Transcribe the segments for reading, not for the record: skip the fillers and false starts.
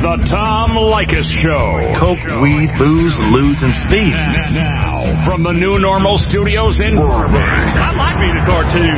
The Tom Leykis Show. Coke, weed, booze, lewds, and speed. Now, from the New Normal Studios in Burbank. I might be the cartoon.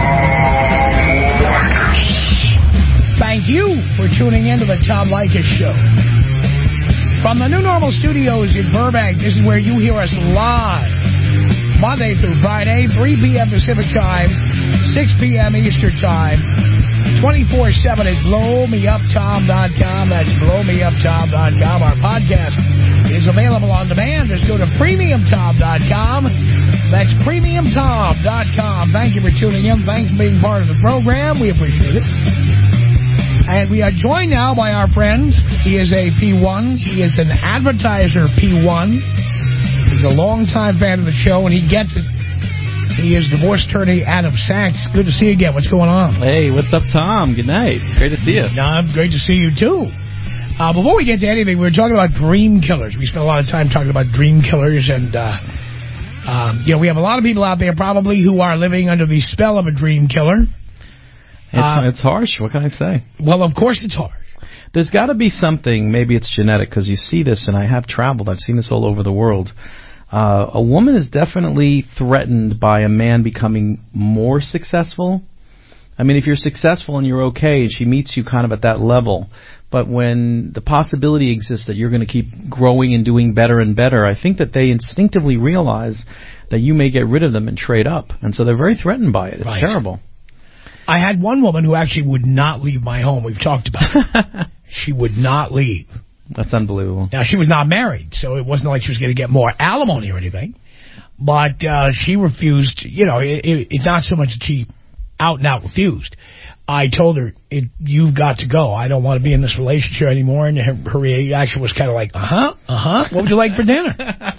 Thank you for tuning in to the Tom Leykis Show. From the New Normal Studios in Burbank, this is where you hear us live. Monday through Friday, 3 p.m. Pacific Time, 6 p.m. Eastern Time, 24/7 at blowmeuptom.com. That's blowmeuptom.com. Our podcast is available on demand. Just go to premiumtom.com. That's premiumtom.com. Thank you for tuning in. Thanks for being part of the program. We appreciate it. And we are joined now by our friend. He is a P1. He is an advertiser P1. He's a longtime fan of the show, and he gets it. He is divorce attorney Adam Sachs. Good to see you again. What's going on? Hey, what's up, Tom? Good night. Great to see you. Great to see you, too. Before we get to anything, we were talking about dream killers. We spent a lot of time talking about dream killers, and we have a lot of people out there probably who are living under the spell of a dream killer. It's harsh. What can I say? Well, of course it's harsh. There's got to be something. Maybe it's genetic, because you see this, and I have traveled. I've seen this all over the world. A woman is definitely threatened by a man becoming more successful. I mean, if you're successful and you're okay, and she meets you kind of at that level, but when the possibility exists that you're going to keep growing and doing better and better, I think that they instinctively realize that you may get rid of them and trade up. And so they're very threatened by it. It's terrible. I had one woman who actually would not leave my home. We've talked about it. She would not leave. That's unbelievable. Now, she was not married, so it wasn't like she was going to get more alimony or anything. But she refused. It's not so much that she out-and-out refused. I told her, you've got to go. I don't want to be in this relationship anymore. And her reaction was kind of like, what would you like for dinner?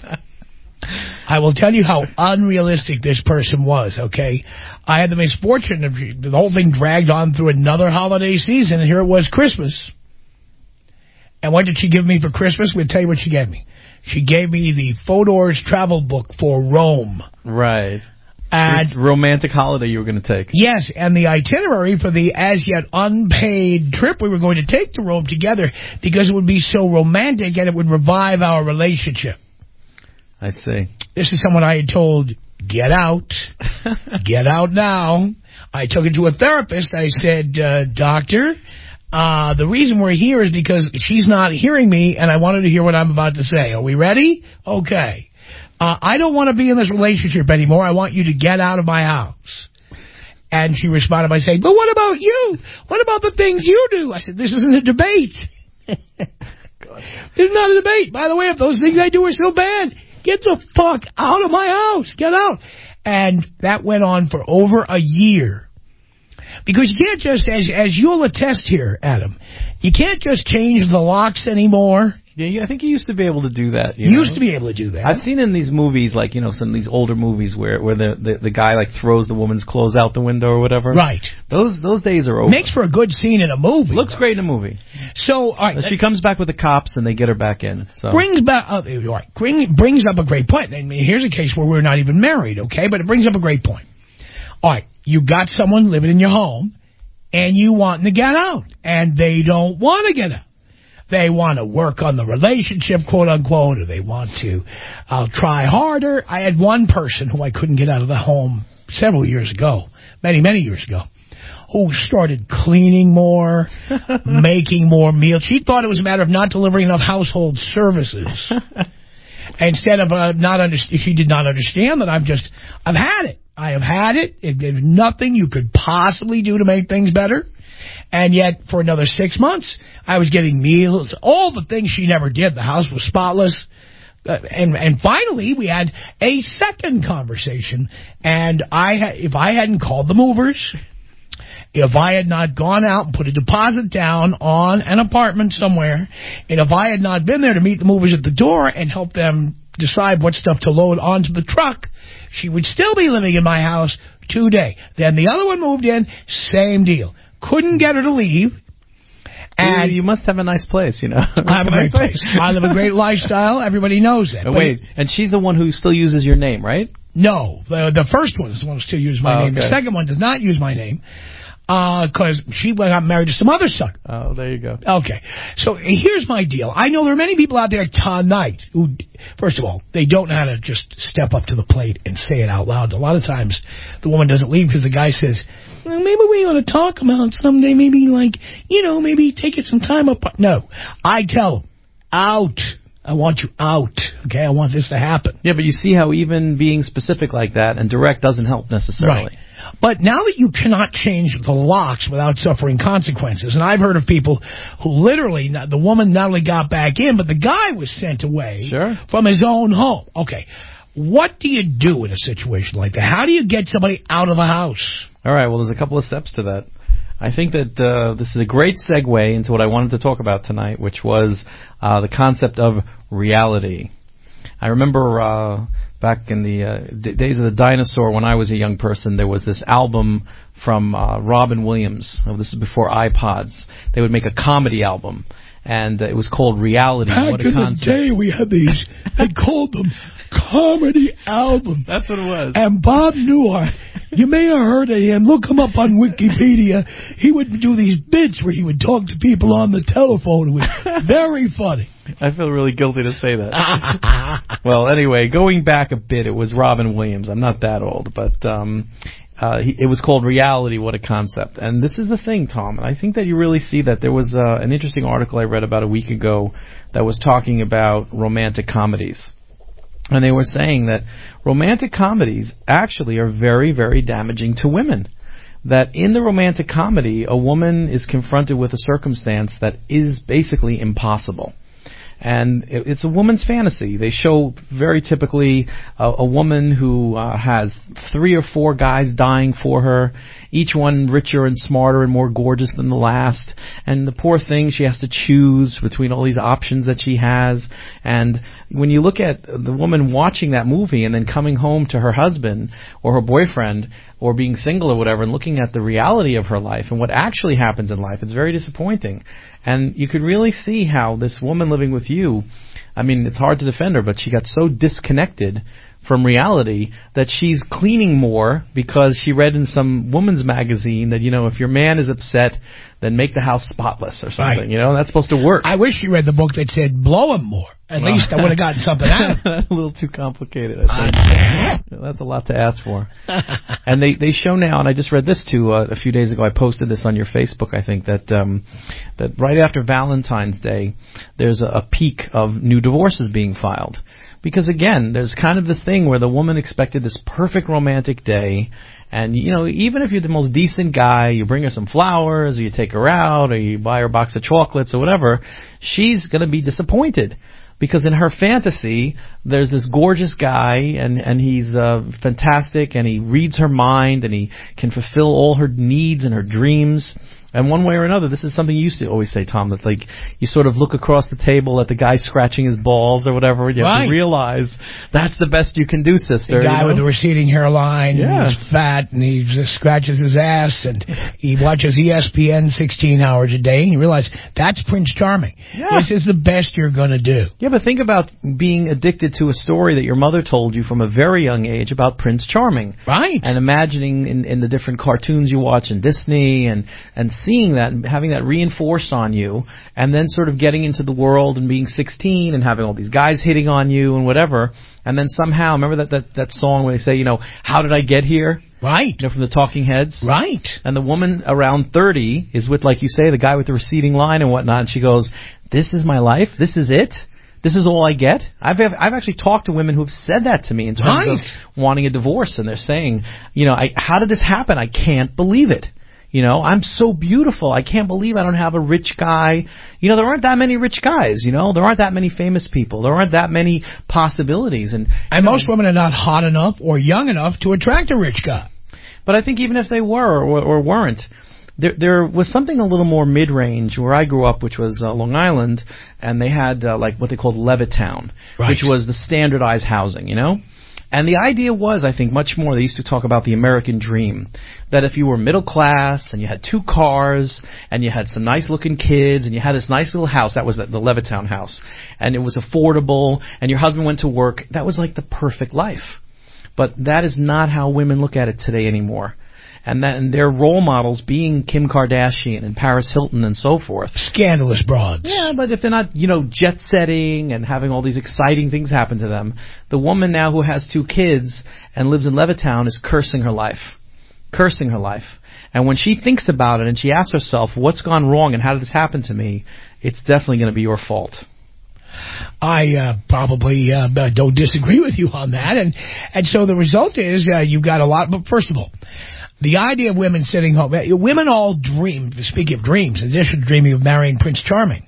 I will tell you how unrealistic this person was, okay? I had the misfortune of the whole thing dragged on through another holiday season, and here it was Christmas. And what did she give me for Christmas? We'll tell you what she gave me. She gave me the Fodor's travel book for Rome. Right. And it's a romantic holiday you were going to take. Yes, and the itinerary for the as-yet unpaid trip we were going to take to Rome together, because it would be so romantic and it would revive our relationship. I see. This is someone I had told, get out. Get out now. I took her to a therapist. I said, doctor, the reason we're here is because she's not hearing me, and I want her to hear what I'm about to say. Are we ready? Okay. I don't want to be in this relationship anymore. I want you to get out of my house. And she responded by saying, but what about you? What about the things you do? I said, this isn't a debate. It's not a debate. By the way, if those things I do are so bad, get the fuck out of my house. Get out. And that went on for over a year. Because you can't just, as you'll attest here, Adam, you can't just change the locks anymore. Yeah, I think you used to be able to do that. Used to be able to do that. I've seen in these movies, like, some of these older movies where the guy, like, throws the woman's clothes out the window or whatever. Right. Those days are over. Makes for a good scene in a movie. Looks great in a movie. So, all right. She comes back with the cops and they get her back in. So. Brings up a great point. I mean, here's a case where we're not even married, okay? But it brings up a great point. All right, you got someone living in your home, and you want them to get out, and they don't want to get out. They want to work on the relationship, quote unquote, or they want to try harder. I had one person who I couldn't get out of the home several years ago, many, many years ago, who started cleaning more, making more meals. She thought it was a matter of not delivering enough household services. Instead of she did not understand that I've had it. I have had it. There's nothing you could possibly do to make things better. And yet, for another 6 months, I was getting meals, all the things she never did. The house was spotless. And finally, we had a second conversation. And if I hadn't called the movers, if I had not gone out and put a deposit down on an apartment somewhere, and if I had not been there to meet the movers at the door and help them decide what stuff to load onto the truck, she would still be living in my house today. Then the other one moved in, same deal. Couldn't get her to leave. And you must have a nice place, I have a great place. I live a great lifestyle. Everybody knows that. Wait, and she's the one who still uses your name, right? No. The first one is the one who still uses my name. Okay. The second one does not use my name. because she got married to some other son. Oh, there you go. Okay. So here's my deal. I know there are many people out there tonight who, first of all, they don't know how to just step up to the plate and say it out loud. A lot of times the woman doesn't leave because the guy says, well, maybe we ought to talk about someday, maybe maybe taking some time apart. No. I tell them, out. I want you out. Okay? I want this to happen. Yeah, but you see how even being specific like that and direct doesn't help necessarily. Right. But now that you cannot change the locks without suffering consequences, and I've heard of people who literally, the woman not only got back in, but the guy was sent away from his own home. Okay, what do you do in a situation like that? How do you get somebody out of a house? All right, well, there's a couple of steps to that. I think that this is a great segue into what I wanted to talk about tonight, which was the concept of reality. I remember back in the days of the dinosaur, when I was a young person, there was this album from Robin Williams. Oh, this is before iPods. They would make a comedy album, and it was called Reality. Back in the day, we had these, they called them comedy album. That's what it was. And Bob Newhart, you may have heard of him. Look him up on Wikipedia. He would do these bits where he would talk to people on the telephone. It was very funny. I feel really guilty to say that. Well, anyway, going back a bit, it was Robin Williams. I'm not that old, but it was called Reality, What a Concept. And this is the thing, Tom, and I think that you really see that. There was an interesting article I read about a week ago that was talking about romantic comedies. And they were saying that romantic comedies actually are very, very damaging to women. That in the romantic comedy, a woman is confronted with a circumstance that is basically impossible. And it's a woman's fantasy. They show very typically a woman who has 3 or 4 guys dying for her, each one richer and smarter and more gorgeous than the last. And the poor thing, she has to choose between all these options that she has. And when you look at the woman watching that movie and then coming home to her husband or her boyfriend or being single or whatever and looking at the reality of her life and what actually happens in life, it's very disappointing. And you could really see how this woman living with you, I mean, it's hard to defend her, but she got so disconnected from reality that she's cleaning more because she read in some woman's magazine that, if your man is upset, then make the house spotless or something. Right. That's supposed to work. I wish you read the book that said blow him more. At least I would have gotten something out of it. A little too complicated, I think. That's a lot to ask for. And they show now, and I just read this too a few days ago. I posted this on your Facebook, I think, that right after Valentine's Day, there's a peak of new divorces being filed. Because, again, there's kind of this thing where the woman expected this perfect romantic day, and, even if you're the most decent guy, you bring her some flowers, or you take her out, or you buy her a box of chocolates or whatever, she's going to be disappointed. Because in her fantasy, there's this gorgeous guy, and he's fantastic, and he reads her mind, and he can fulfill all her needs and her dreams. And one way or another, this is something you used to always say, Tom, that you sort of look across the table at the guy scratching his balls or whatever, and you have to realize that's the best you can do, sister. The guy with the receding hairline, and he's fat, and he just scratches his ass, and he watches ESPN 16 hours a day, and you realize that's Prince Charming. Yeah. This is the best you're going to do. Yeah, but think about being addicted to a story that your mother told you from a very young age about Prince Charming. Right. And imagining in the different cartoons you watch in Disney and seeing that and having that reinforced on you, and then sort of getting into the world and being 16 and having all these guys hitting on you and whatever, and then somehow, remember that song where they say, how did I get here? Right. From the Talking Heads? Right. And the woman around 30 is with, like you say, the guy with the receding line and whatnot, and she goes, this is my life? This is it? This is all I get? I've actually talked to women who have said that to me in terms of wanting a divorce, and they're saying, how did this happen? I can't believe it. I'm so beautiful. I can't believe I don't have a rich guy. There aren't that many rich guys. There aren't that many famous people. There aren't that many possibilities. And most women are not hot enough or young enough to attract a rich guy. But I think even if they were or weren't, there was something a little more mid-range where I grew up, which was Long Island, and they had what they called Levittown, which was the standardized housing, And the idea was, I think, much more, they used to talk about the American dream, that if you were middle class and you had 2 cars and you had some nice-looking kids and you had this nice little house, that was the Levittown house, and it was affordable, and your husband went to work, that was like the perfect life. But that is not how women look at it today anymore. and their role models being Kim Kardashian and Paris Hilton and so forth. Scandalous broads. Yeah, but if they're not, jet setting and having all these exciting things happen to them, the woman now who has 2 kids and lives in Levittown is cursing her life. And when she thinks about it and she asks herself, what's gone wrong and how did this happen to me, it's definitely going to be your fault. I probably don't disagree with you on that. And so the result is you've got a lot. But first of all, the idea of women sitting home, women all dream, speaking of dreams, in addition to dreaming of marrying Prince Charming,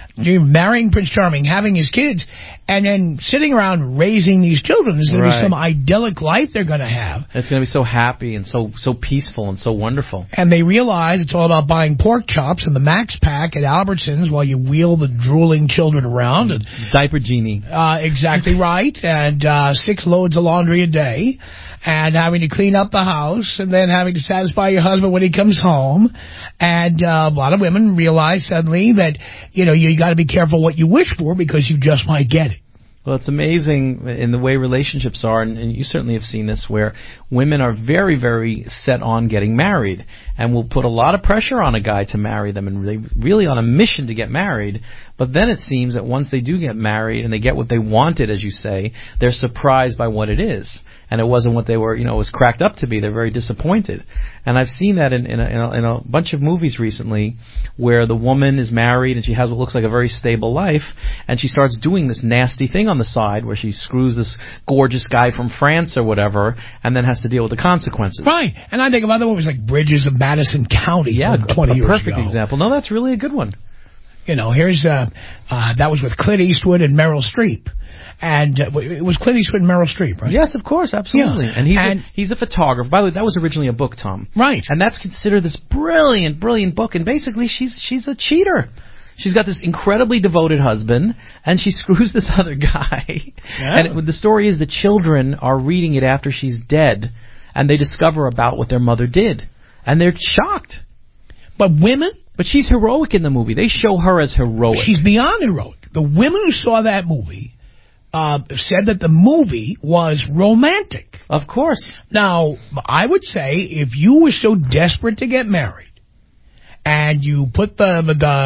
having his kids, and then sitting around raising these children. There's going to be some idyllic life they're going to have. It's going to be so happy and so peaceful and so wonderful. And they realize it's all about buying pork chops and the Max Pack at Albertsons while you wheel the drooling children around. And, diaper genie. Exactly right. And 6 loads of laundry a day. And having to clean up the house, and then having to satisfy your husband when he comes home. And a lot of women realize suddenly that, you got to be careful what you wish for because you just might get it. Well, it's amazing in the way relationships are, and you certainly have seen this, where women are very, very set on getting married and will put a lot of pressure on a guy to marry them and really on a mission to get married. But then it seems that once they do get married and they get what they wanted, as you say, they're surprised by what it is. And it wasn't what they were, it was cracked up to be. They're very disappointed. And I've seen that in a bunch of movies recently where the woman is married and she has what looks like a very stable life, and she starts doing this nasty thing on the side where she screws this gorgeous guy from France or whatever and then has to deal with the consequences. Right. And I think of other movies like Bridges of Madison County from 20 years ago. Perfect example. No, that's really a good one. Here's that was with Clint Eastwood and Meryl Streep. And it was Clint Eastwood and Meryl Streep, right? Yes, of course, absolutely. Yeah. And he's a photographer. By the way, that was originally a book, Tom. Right. And that's considered this brilliant, brilliant book. And basically, she's a cheater. She's got this incredibly devoted husband, and she screws this other guy. Yeah. And the story is the children are reading it after she's dead, and they discover about what their mother did. And they're shocked. But women? But she's heroic in the movie. They show her as heroic. She's beyond heroic. The women who saw that movie said that the movie was romantic. Of course. Now, I would say if you were so desperate to get married and you put the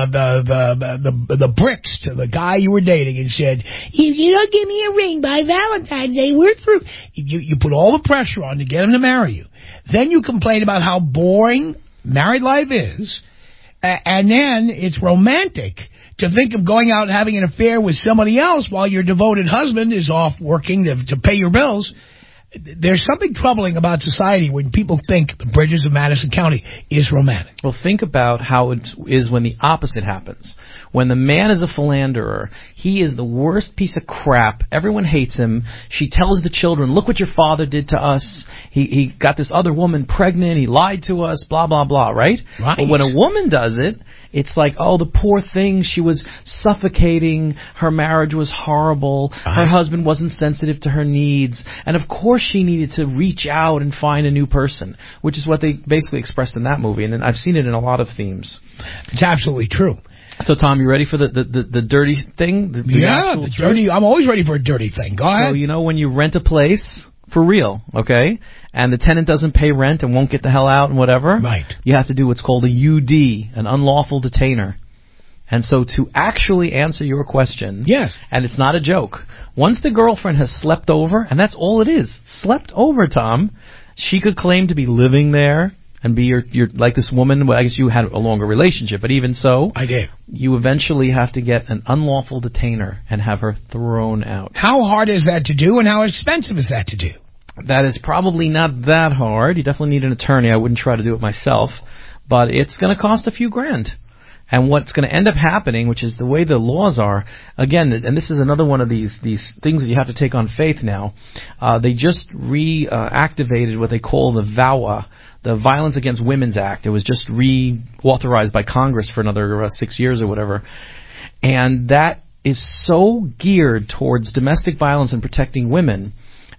bricks to the guy you were dating and said, if you don't give me a ring by Valentine's Day, we're through. You put all the pressure on to get him to marry you. Then you complain about how boring married life is, and then it's romantic to think of going out and having an affair with somebody else while your devoted husband is off working to pay your bills. There's something troubling about society when people think the Bridges of Madison County is romantic. Well, think about how it is when the opposite happens. When the man is a philanderer, he is the worst piece of crap. Everyone hates him. She tells the children, look what your father did to us. He got this other woman pregnant. He lied to us, blah, blah, blah, right? Right. But when a woman does it, it's like, oh, the poor thing, she was suffocating, her marriage was horrible, her husband wasn't sensitive to her needs, and of course she needed to reach out and find a new person, which is what they basically expressed in that movie, and I've seen it in a lot of themes. It's absolutely true. So, Tom, you ready for the dirty thing? The dirty. I'm always ready for a dirty thing. Go ahead. So, when you rent a place, for real, okay, and the tenant doesn't pay rent and won't get the hell out and whatever, right, you have to do what's called a UD, an unlawful detainer. And so to actually answer your question, yes, and it's not a joke, once the girlfriend has slept over, and that's all it is, slept over, Tom, she could claim to be living there and be your like this woman. Well, I guess you had a longer relationship, but even so, I did. You eventually have to get an unlawful detainer and have her thrown out. How hard is that to do, and how expensive is that to do? That is probably not that hard. You definitely need an attorney. I wouldn't try to do it myself, but it's going to cost a few grand. And what's going to end up happening, which is the way the laws are, again, and this is another one of these things that you have to take on faith now, they just reactivated what they call the VAWA, the Violence Against Women's Act. It was just reauthorized by Congress for another 6 years or whatever. And that is so geared towards domestic violence and protecting women.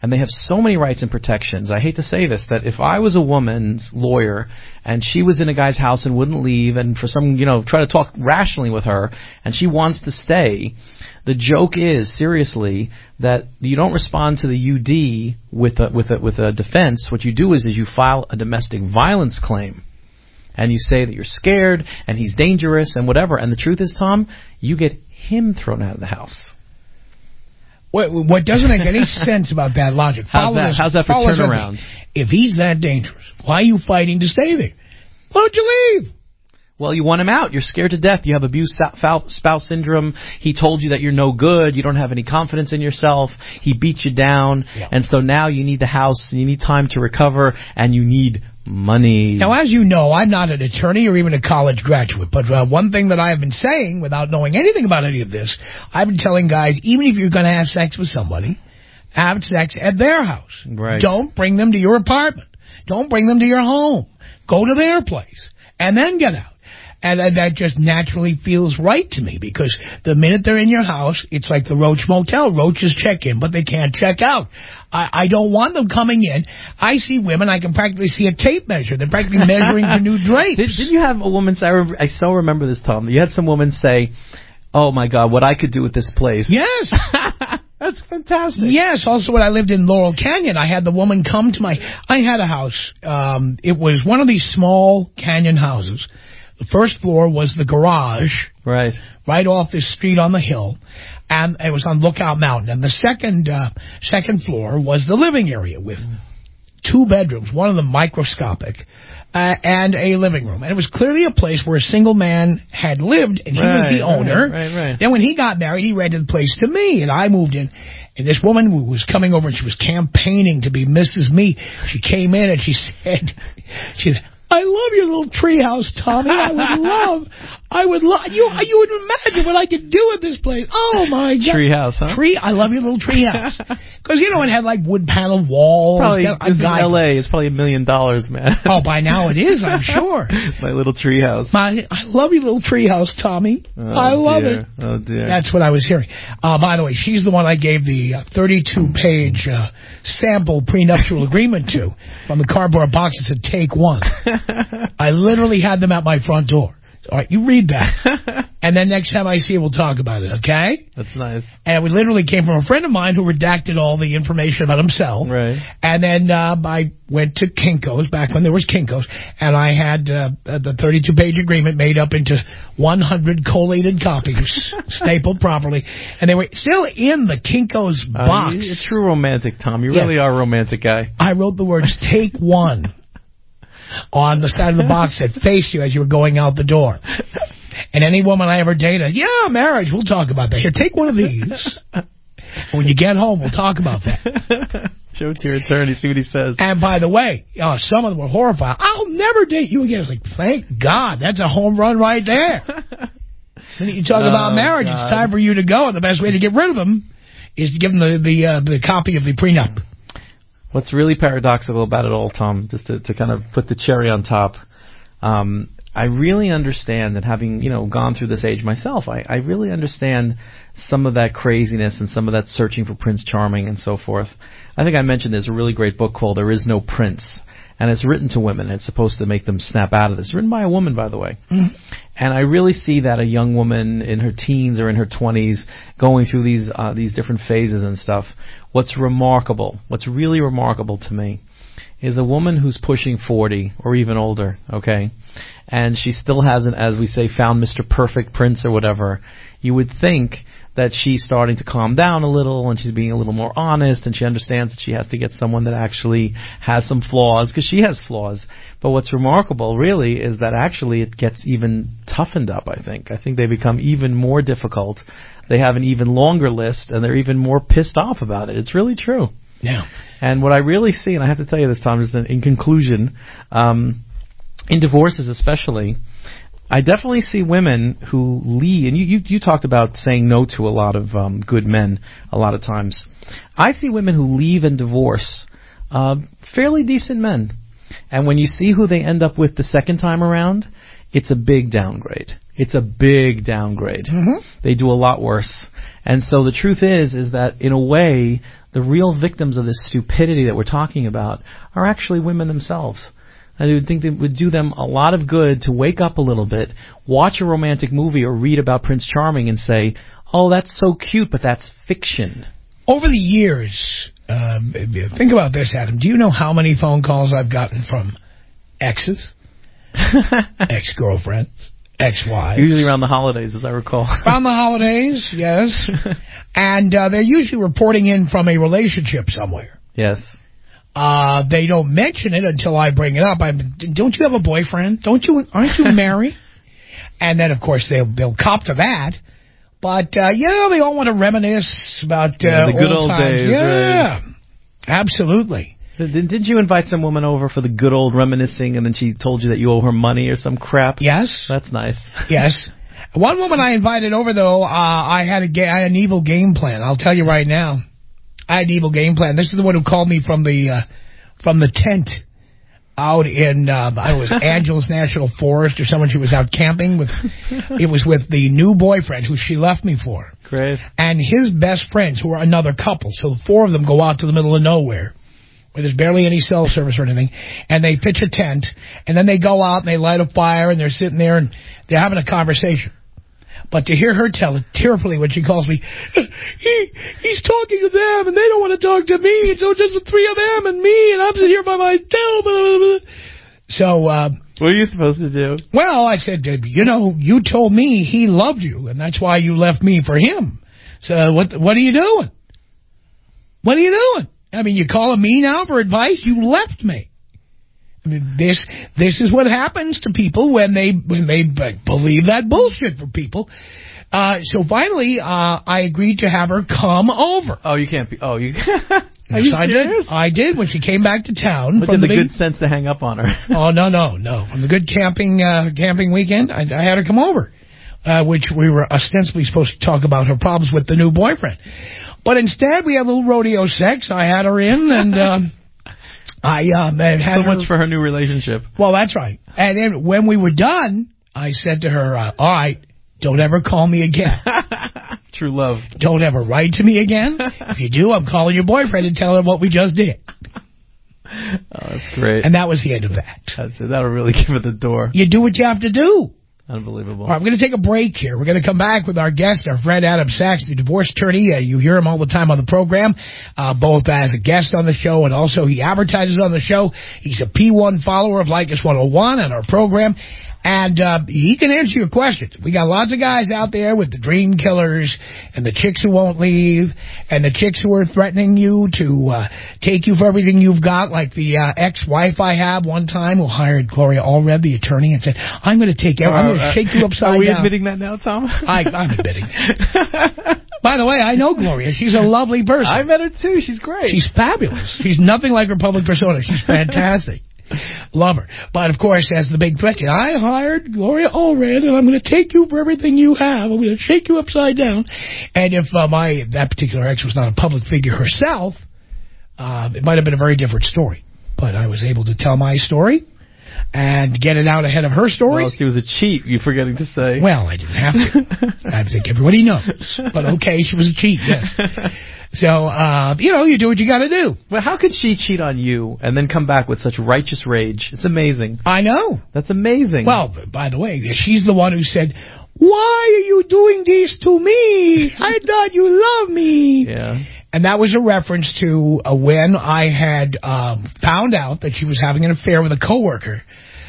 and they have so many rights and protections. I hate to say this, that if I was a woman's lawyer and she was in a guy's house and wouldn't leave, and for some, try to talk rationally with her, and she wants to stay, the joke is, seriously, that you don't respond to the UD with a defense. What you do is you file a domestic violence claim. And you say that you're scared and he's dangerous and whatever. And the truth is, Tom, you get him thrown out of the house. What doesn't make any sense about that logic? How's that for turnaround? If he's that dangerous, why are you fighting to stay there? Why don't you leave? Well, you want him out. You're scared to death. You have abused spouse syndrome. He told you that you're no good. You don't have any confidence in yourself. He beat you down. Yeah. And so now you need the house. You need time to recover. And you need money. Now, as you know, I'm not an attorney or even a college graduate. But one thing that I have been saying, without knowing anything about any of this, I've been telling guys, even if you're going to have sex with somebody, have sex at their house. Right. Don't bring them to your apartment. Don't bring them to your home. Go to their place. And then get out. And that just naturally feels right to me, because the minute they're in your house, it's like the Roach Motel. Roaches check in, but they can't check out. I don't want them coming in. I see women, I can practically see a tape measure. They're practically measuring for new drapes. Did you have a woman say, I so remember this, Tom, you had some woman say, oh my God, what I could do with this place. Yes. That's fantastic. Yes. Also, when I lived in Laurel Canyon, I had the woman come to I had a house. It was one of these small canyon houses. The first floor was the garage, right off this street on the hill, and it was on Lookout Mountain. And the second floor was the living area with 2 bedrooms, one of them microscopic, and a living room. And it was clearly a place where a single man had lived, and he was the owner. Right. Then when he got married, he rented the place to me, and I moved in. And this woman who was coming over, and she was campaigning to be Mrs. Me. She came in and she said, I love your little treehouse, Tommy. I would love, you would imagine what I could do with this place. Oh, my God. Treehouse, huh? I love your little treehouse. Because, it had like wood panel walls. Probably, in L.A., it's probably $1 million, man. Oh, by now it is, I'm sure. My little treehouse. I love your little treehouse, Tommy. I love it. Oh, dear. That's what I was hearing. By the way, she's the one I gave the 32-page sample prenuptial agreement to from the cardboard box that said, take one. I literally had them at my front door. All right, you read that. And then next time I see you, we'll talk about it, okay? That's nice. And it literally came from a friend of mine who redacted all the information about himself. Right. And then I went to Kinko's, back when there was Kinko's, and I had the 32-page agreement made up into 100 collated copies, stapled properly. And they were still in the Kinko's box. You're a true romantic, Tom. You really are a romantic guy. I wrote the words, take one, on the side of the box that faced you as you were going out the door. And any woman I ever dated, marriage, we'll talk about that. Here, take one of these. When you get home, we'll talk about that. Show it to your attorney, see what he says. And by the way, some of them were horrified. I'll never date you again. It's like, thank God, that's a home run right there. When you talk about marriage, God. It's time for you to go, and the best way to get rid of them is to give them the copy of the prenup. What's really paradoxical about it all, Tom, just to kind of put the cherry on top, I really understand that, having gone through this age myself, I really understand some of that craziness and some of that searching for Prince Charming and so forth. I think I mentioned there's a really great book called There Is No Prince, and it's written to women. It's supposed to make them snap out of this. It's written by a woman, by the way. Mm-hmm. And I really see that a young woman in her teens or in her 20s going through these different phases and stuff. What's really remarkable to me, is a woman who's pushing 40 or even older, okay, and she still hasn't, as we say, found Mr. Perfect Prince or whatever. You would think that she's starting to calm down a little, and she's being a little more honest, and she understands that she has to get someone that actually has some flaws, because she has flaws. But what's remarkable, really, is that actually it gets even toughened up, I think. I think they become even more difficult. They have an even longer list, and they're even more pissed off about it. It's really true. Yeah. And what I really see, and I have to tell you this, Tom, just in conclusion, in divorces especially, I definitely see women who leave, and you talked about saying no to a lot of good men a lot of times. I see women who leave and divorce fairly decent men. And when you see who they end up with the second time around, it's a big downgrade. It's a big downgrade. Mm-hmm. They do a lot worse. And so the truth is that in a way, the real victims of this stupidity that we're talking about are actually women themselves. I would think it would do them a lot of good to wake up a little bit, watch a romantic movie or read about Prince Charming and say, oh, that's so cute, but that's fiction. Over the years, think about this, Adam. Do you know how many phone calls I've gotten from exes, ex-girlfriends, ex-wives? Usually around the holidays, as I recall. Around the holidays, yes. And they're usually reporting in from a relationship somewhere. Yes. They don't mention it until I bring it up. Don't you have a boyfriend? Aren't you married? And then, of course, they'll cop to that. But, they all want to reminisce about the good old times. days. Yeah, right. Absolutely. Did you invite some woman over for the good old reminiscing, and then she told you that you owe her money or some crap? Yes. That's nice. Yes. One woman I invited over, though, I had an evil game plan. I'll tell you right now. I had an evil game plan. This is the one who called me from the tent out in, I was Angeles National Forest or someone she was out camping with. It was with the new boyfriend who she left me for. Great. And his best friends, who are another couple. So the four of them go out to the middle of nowhere where there's barely any cell service or anything, and they pitch a tent, and then they go out and they light a fire, and they're sitting there and they're having a conversation. But to hear her tell it tearfully when she calls me, he's talking to them, and they don't want to talk to me, and so just the three of them and me, and I'm sitting here by myself. So, what are you supposed to do? Well, I said, you told me he loved you, and that's why you left me for him. So what are you doing? What are you doing? I mean, you're calling me now for advice? You left me. I mean, this is what happens to people when they believe that bullshit for people. So finally, I agreed to have her come over. Oh, you can't be. Oh, you. Yes, I did when she came back to town. But did the good sense to hang up on her? Oh, no. From the good camping weekend, I had her come over, which we were ostensibly supposed to talk about her problems with the new boyfriend. But instead, we had a little rodeo sex. I had her in, and I had so much for her new relationship. Well, that's right. And then when we were done, I said to her, all right, don't ever call me again. True love. Don't ever write to me again. If you do, I'm calling your boyfriend and telling him what we just did. Oh, that's great. And that was the end of that. That's it. That'll really give it the door. You do what you have to do. Unbelievable. All right, I'm going to take a break here. We're going to come back with our guest, our friend Adam Sachs, the divorce attorney. You hear him all the time on the program, both as a guest on the show and also he advertises on the show. He's a P1 follower of Leykis 101 and our program. And he can answer your questions. We got lots of guys out there with the dream killers and the chicks who won't leave and the chicks who are threatening you to take you for everything you've got, like the ex-wife I have one time who hired Gloria Allred, the attorney, and said, I'm going to I'm going to shake you upside down. Are we admitting that now, Tom? I'm admitting. By the way, I know Gloria. She's a lovely person. I met her, too. She's great. She's fabulous. She's nothing like her public persona. She's fantastic. Love her. But, of course, as the big threat, I hired Gloria Allred, and I'm going to take you for everything you have. I'm going to shake you upside down. And if that particular ex was not a public figure herself, it might have been a very different story. But I was able to tell my story and get it out ahead of her story. Well, she was a cheat, you're forgetting to say. Well, I didn't have to. I think everybody knows. But, okay, she was a cheat, yes. So, you do what you got to do. Well, how could she cheat on you and then come back with such righteous rage? It's amazing. I know. That's amazing. Well, by the way, she's the one who said, why are you doing this to me? I thought you loved me. Yeah. And that was a reference to when I had found out that she was having an affair with a coworker.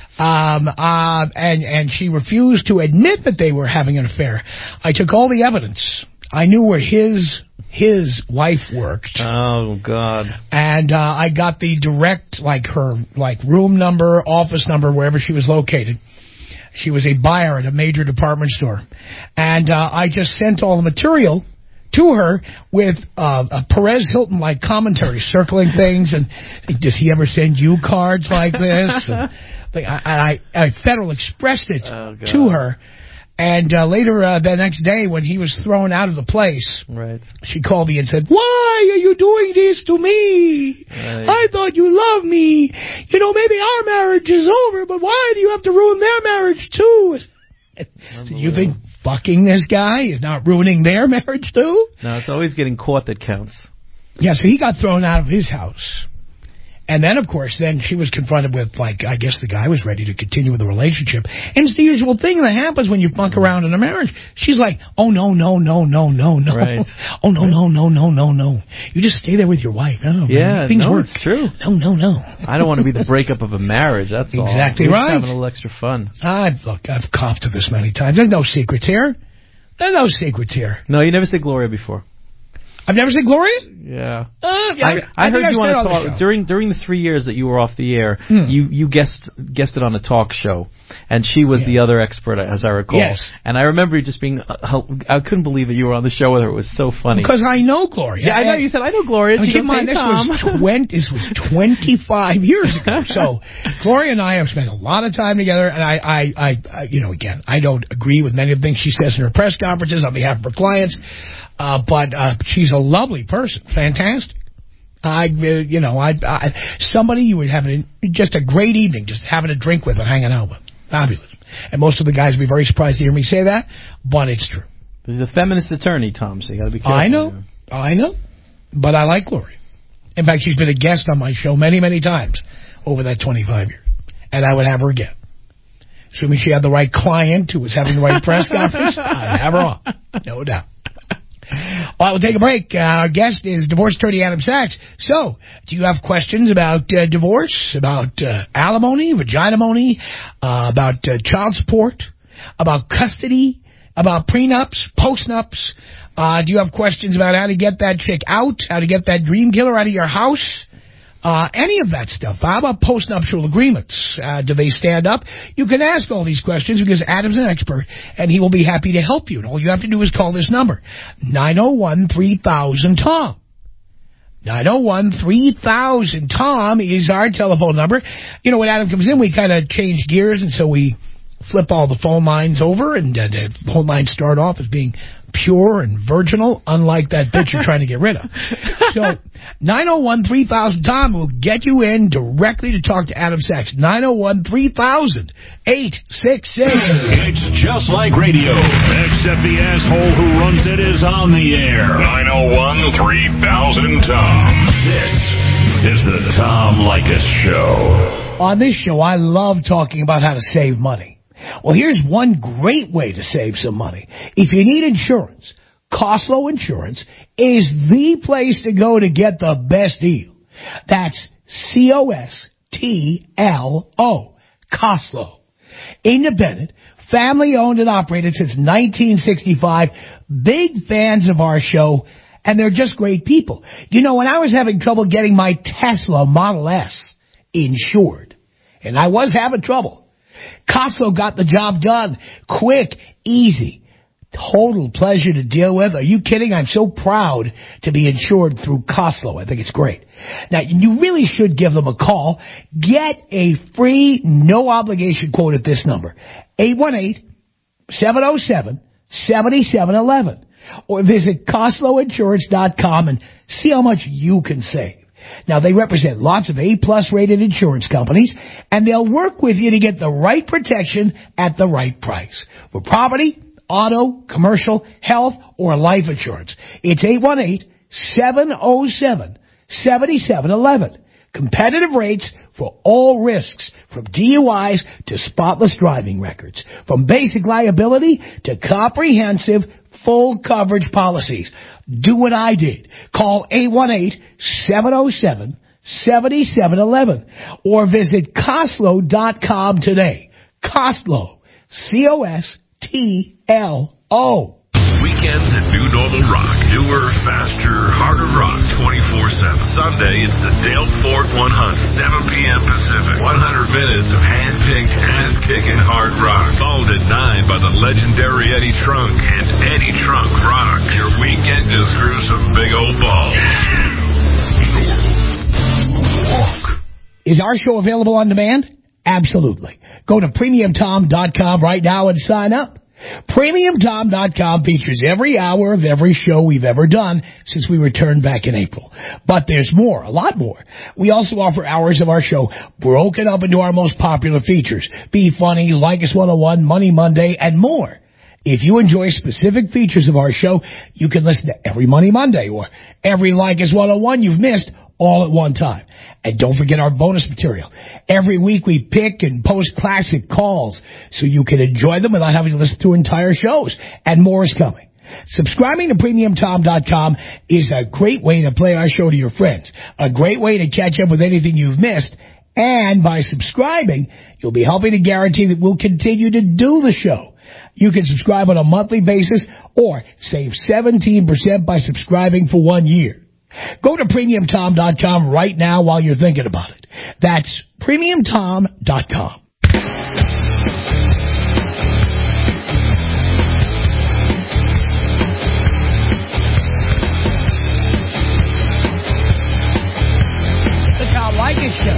And she refused to admit that they were having an affair. I took all the evidence. I knew where his wife worked. Oh, God. And I got the direct, her room number, office number, wherever she was located. She was a buyer at a major department store. And I just sent all the material to her with a Perez Hilton-like commentary, circling things. And does he ever send you cards like this? I Federal Expressed it to her. And later the next day, when he was thrown out of the place, right, she called me and said, why are you doing this to me? Right. I thought you loved me. Maybe our marriage is over, but why do you have to ruin their marriage, too? So you think fucking this guy is not ruining their marriage, too? No, it's always getting caught that counts. Yeah, so he got thrown out of his house. And then, of course, then she was confronted with, like, I guess the guy was ready to continue with the relationship. And it's the usual thing that happens when you funk around in a marriage. She's like, oh, no. Right. Oh, no. You just stay there with your wife. I don't know, yeah, things work. It's true. No. I don't want to be the breakup of a marriage, that's all. Exactly right. Just having a little extra fun. I've coughed to this many times. There's no secrets here. No, you never said Gloria before. I've never said Gloria? Yeah. I heard you on a talk during the 3 years that you were off the air. You guested on a talk show, and she was the other expert, as I recall. Yes. And I remember you just being, I couldn't believe that you were on the show with her. It was so funny. Because I know Gloria. Yeah, I know. You said I know Gloria. Keep in mind, this was 25 years ago. So Gloria and I have spent a lot of time together, and I again, I don't agree with many of the things she says in her press conferences on behalf of her clients. But she's a lovely person, fantastic. Somebody you would have just a great evening, just having a drink with and hanging out with, fabulous. And most of the guys would be very surprised to hear me say that, but it's true. He's a feminist attorney, Tom, so you got to be careful. I know, but I like Gloria. In fact, she's been a guest on my show many, many times over that 25 years, and I would have her again. Assuming she had the right client who was having the right press conference, I'd have her on, no doubt. All right, we'll take a break. Our guest is divorce attorney Adam Sachs. So, do you have questions about divorce, about alimony, vaginamony, about child support, about custody, about prenups, postnups? Do you have questions about how to get that chick out, how to get that dream killer out of your house? Any of that stuff. How about postnuptial agreements? Do they stand up? You can ask all these questions because Adam's an expert, and he will be happy to help you. And all you have to do is call this number, 901-3000-TOM. 901-3000-TOM is our telephone number. You know, when Adam comes in, we kind of change gears, and so we flip all the phone lines over, and the phone lines start off as being pure and virginal, unlike that bitch you're trying to get rid of. So, 901-3000-TOM will get you in directly to talk to Adam Sachs. 901-3000-866. It's just like radio, except the asshole who runs it is on the air. 901-3000-TOM. This is the Tom Leykis Show. On this show, I love talking about how to save money. Well, here's one great way to save some money. If you need insurance, Costlow Insurance is the place to go to get the best deal. That's C-O-S-T-L-O, Costlow. Independent, family-owned and operated since 1965. Big fans of our show, and they're just great people. You know, when I was having trouble getting my Tesla Model S insured, and I was having trouble, Costlow got the job done. Quick, easy, total pleasure to deal with. Are you kidding? I'm so proud to be insured through Costlow. I think it's great. Now, you really should give them a call. Get a free, no-obligation quote at this number, 818-707-7711. Or visit CostlowInsurance.com and see how much you can save. Now, they represent lots of A-plus rated insurance companies, and they'll work with you to get the right protection at the right price. For property, auto, commercial, health, or life insurance. It's 818-707-7711. Competitive rates for all risks, from DUIs to spotless driving records. From basic liability to comprehensive full coverage policies. Do what I did. Call 818-707-7711 or visit Costlow.com today. Costlow. C-O-S-T-L-O. Weekends at New Normal Rock. Newer, faster, harder rock 24/7. Sunday, it's the Dale Ford 100, 7 p.m. Pacific. 100 minutes of hand-picked, ass-kicking hard rock. Followed at 9 by the legendary Eddie Trunk and Eddie Trunk Rocks. Your weekend to screw some big old balls. Walk. Is our show available on demand? Absolutely. Go to PremiumTom.com right now and sign up. PremiumTom.com features every hour of every show we've ever done since we returned back in April. But there's more, a lot more. We also offer hours of our show broken up into our most popular features. Be Funny, Like Us 101, Money Monday, and more. If you enjoy specific features of our show, you can listen to every Money Monday or every Leykis 101 you've missed all at one time. And don't forget our bonus material. Every week we pick and post classic calls so you can enjoy them without having to listen to entire shows. And more is coming. Subscribing to PremiumTom.com is a great way to play our show to your friends, a great way to catch up with anything you've missed, and by subscribing, you'll be helping to guarantee that we'll continue to do the show. You can subscribe on a monthly basis or save 17% by subscribing for 1 year. Go to PremiumTom.com right now while you're thinking about it. That's PremiumTom.com. Leykis Show.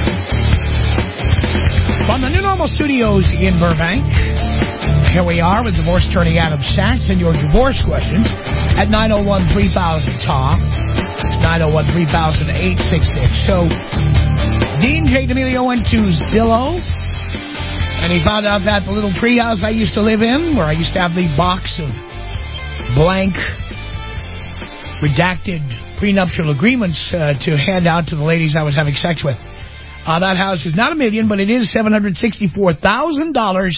From the New Normal Studios in Burbank, here we are with divorce attorney Adam Sachs and your divorce questions at 901-3000-TOM. It's 901-3000-866. So, Dean J. D'Amelio went to Zillow, and he found out that the little treehouse I used to live in, where I used to have the box of blank, redacted prenuptial agreements to hand out to the ladies I was having sex with. That house is not $1 million, but it is $764,000,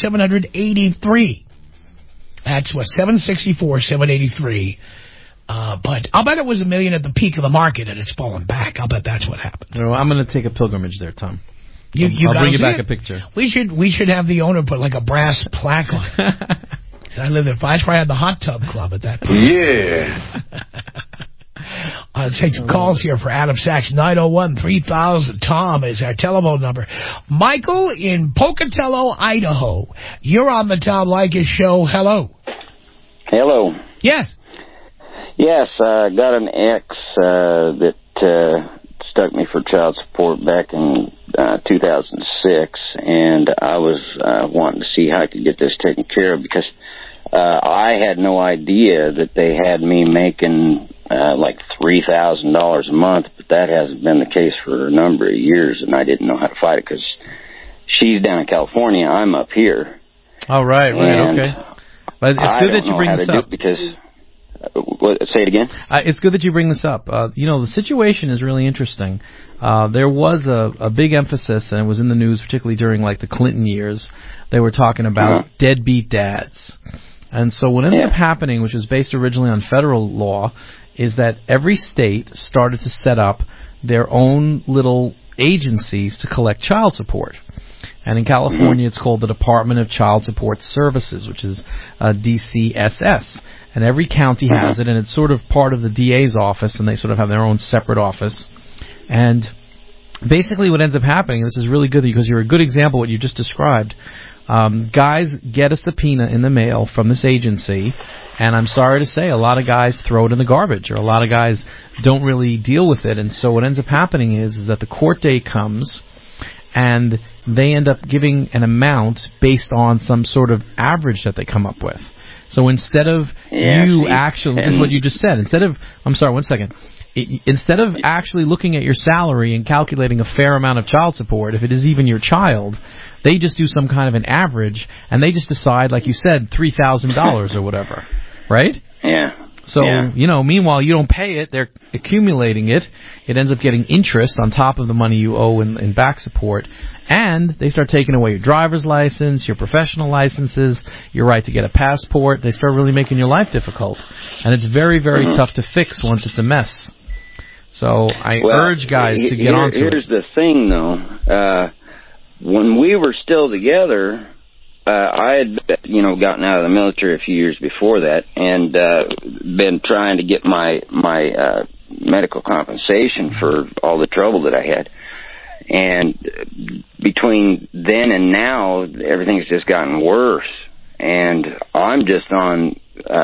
$783. That's what, $764,783. But I'll bet it was $1 million at the peak of the market, and it's fallen back. I'll bet that's what happened. No, I'm going to take a pilgrimage there, Tom. I'll bring you back a picture. We should have the owner put like a brass plaque on it. I lived there. That's where I had the hot tub club at that point. Yeah. Let's take some calls here for Adam Sachs. 901-3000-TOM is our telephone number. Michael in Pocatello, Idaho. You're on the Tom Leykis Show. Hello. Hello. Yes. Yes, I got an ex that stuck me for child support back in 2006, and I was wanting to see how I could get this taken care of because I had no idea that they had me making like $3,000 a month, but that hasn't been the case for a number of years, and I didn't know how to fight it because she's down in California, I'm up here. Oh, right, okay. But it's good that you bring this up. Because, say it again? It's good that you bring this up. The situation is really interesting. There was a big emphasis, and it was in the news, particularly during like the Clinton years. They were talking about deadbeat dads. And so what ended up happening, which was based originally on federal law, is that every state started to set up their own little agencies to collect child support. And in California, it's called the Department of Child Support Services, which is DCSS. And every county has it, and it's sort of part of the DA's office, and they sort of have their own separate office. And basically what ends up happening, and this is really good because you're a good example of what you just described, guys get a subpoena in the mail from this agency, and I'm sorry to say a lot of guys throw it in the garbage, or a lot of guys don't really deal with it. And so what ends up happening is that the court date comes, and they end up giving an amount based on some sort of average that they come up with. So instead of this is what you just said. Instead of actually looking at your salary and calculating a fair amount of child support, if it is even your child, they just do some kind of an average, and they just decide, like you said, $3,000 or whatever, right? Yeah. So, meanwhile, you don't pay it. They're accumulating it. It ends up getting interest on top of the money you owe in back support. And they start taking away your driver's license, your professional licenses, your right to get a passport. They start really making your life difficult. And it's very, very tough to fix once it's a mess. So I urge guys to get onto it. Here's the thing, though. When we were still together, I had, gotten out of the military a few years before that and been trying to get my medical compensation for all the trouble that I had. And between then and now, everything's just gotten worse. And I'm just on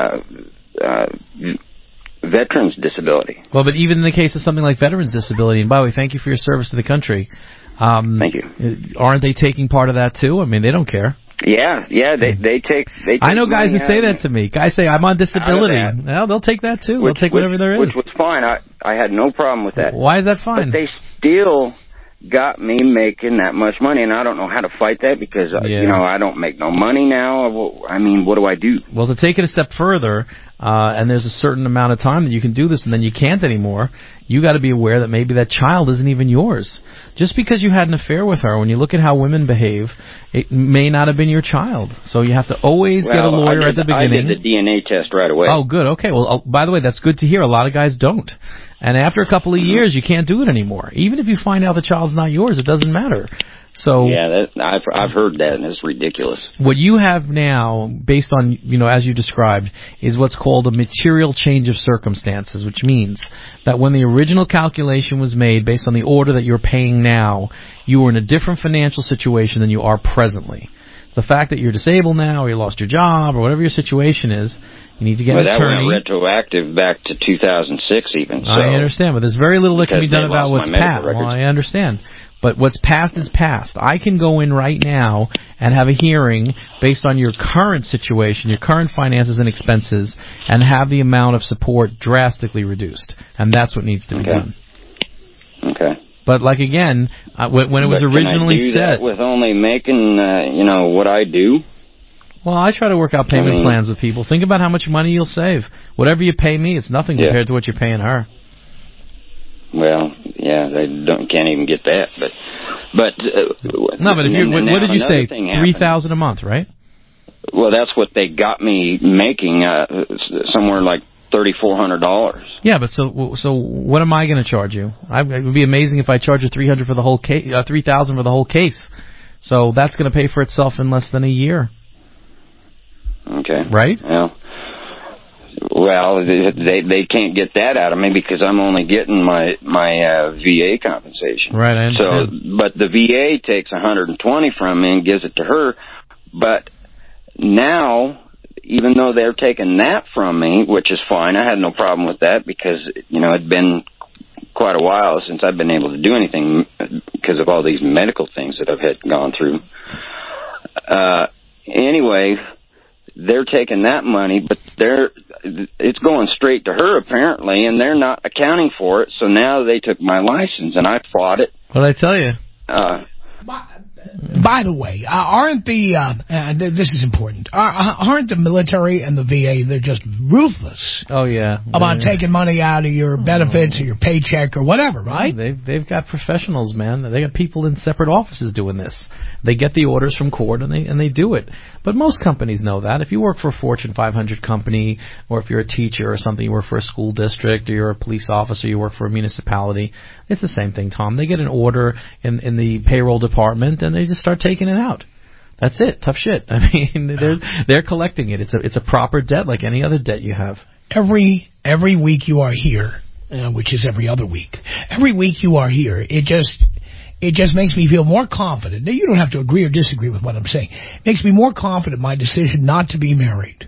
veterans disability. Well, but even in the case of something like veterans disability, and by the way, thank you for your service to the country. Thank you. Aren't they taking part of that too? I mean, they don't care. Yeah, they take I know guys who say that to me. Guys say, I'm on disability. Well, they'll take that too. They'll take whatever there is. Which was fine. I had no problem with that. Why is that fine? But they still got me making that much money, and I don't know how to fight that because, you know, I don't make no money now. I mean, what do I do? Well, to take it a step further, and there's a certain amount of time that you can do this and then you can't anymore, you got to be aware that maybe that child isn't even yours. Just because you had an affair with her, when you look at how women behave, it may not have been your child. So you have to always get a lawyer at the beginning. I did the DNA test right away. Oh, good. Okay. Well, by the way, that's good to hear. A lot of guys don't. And after a couple of years, you can't do it anymore. Even if you find out the child's not yours, it doesn't matter. So yeah, I've heard that, and it's ridiculous. What you have now, based on, you know, as you described, is what's called a material change of circumstances, which means that when the original calculation was made based on the order that you're paying now, you were in a different financial situation than you are presently. The fact that you're disabled now, or you lost your job, or whatever your situation is, you need to get an attorney. That went retroactive back to 2006 even. So, I understand, but there's very little that can be done about what's past. Well, I understand. But what's past is past. I can go in right now and have a hearing based on your current situation, your current finances and expenses, and have the amount of support drastically reduced. And that's what needs to be done. Okay. But like again, when it was originally set, with only making you know, what I do. Well, I try to work out payment plans with people. Think about how much money you'll save. Whatever you pay me, it's nothing compared to what you're paying her. Well, yeah, they can't even get that. But no, but if you what did you say? 3,000 a month, right? Well, that's what they got me making, somewhere like $3,400. Yeah, but so what am I going to charge you? It would be amazing if I charge you $300 for the whole case, $3,000 for the whole case. So that's going to pay for itself in less than a year. Okay. Right? Yeah. Well, they can't get that out of me because I'm only getting my VA compensation. Right, I understand. So, but the VA takes $120 from me and gives it to her. But now, even though they're taking that from me, which is fine, I had no problem with that because, you know, it'd been quite a while since I've been able to do anything because of all these medical things that I've had gone through. Anyway, they're taking that money, but it's going straight to her apparently, and they're not accounting for it. So now they took my license, and I fought it. What did I tell you? By the way, aren't this is important, aren't the military and the VA, they're just ruthless about taking money out of your benefits or your paycheck or whatever, right? They've got professionals, man. They got people in separate offices doing this. They get the orders from court and they do it. But most companies know that. If you work for a Fortune 500 company, or if you're a teacher or something, you work for a school district, or you're a police officer, you work for a municipality, it's the same thing, Tom. They get an order in the payroll department and they just start taking it out. That's it. Tough shit. I mean, they're collecting it. It's a proper debt like any other debt you have. Every week you are here, which is every other week. Every week you are here. It just makes me feel more confident. Now, you don't have to agree or disagree with what I'm saying. It makes me more confident in my decision not to be married.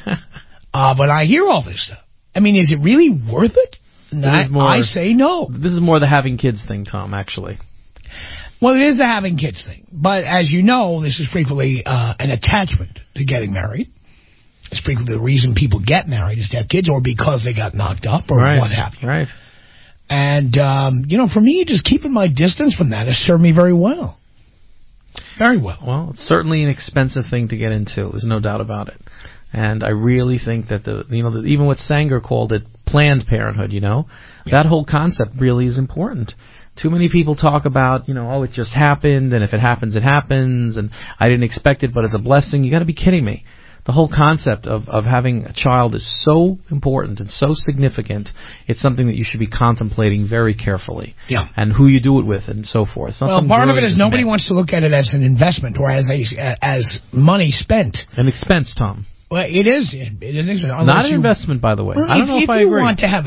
But I hear all this stuff. I mean, is it really worth it? I say no. This is more the having kids thing, Tom, actually. Well, it is the having kids thing. But as you know, this is frequently an attachment to getting married. It's frequently the reason people get married is to have kids, or because they got knocked up, or what have you. Right. And, you know, for me, just keeping my distance from that has served me very well. Very well. Well, it's certainly an expensive thing to get into. There's no doubt about it. And I really think that even what Sanger called it, Planned Parenthood, that whole concept really is important. Too many people talk about, it just happened, and if it happens, it happens, and I didn't expect it, but it's a blessing. You got to be kidding me. The whole concept of having a child is so important and so significant. It's something that you should be contemplating very carefully. Yeah. And who you do it with and so forth. Well, part of it is nobody wants to look at it as an investment or as money spent. An expense, Tom. Well, it is. It is not an investment, by the way. Well, I don't know if I agree. If you want to have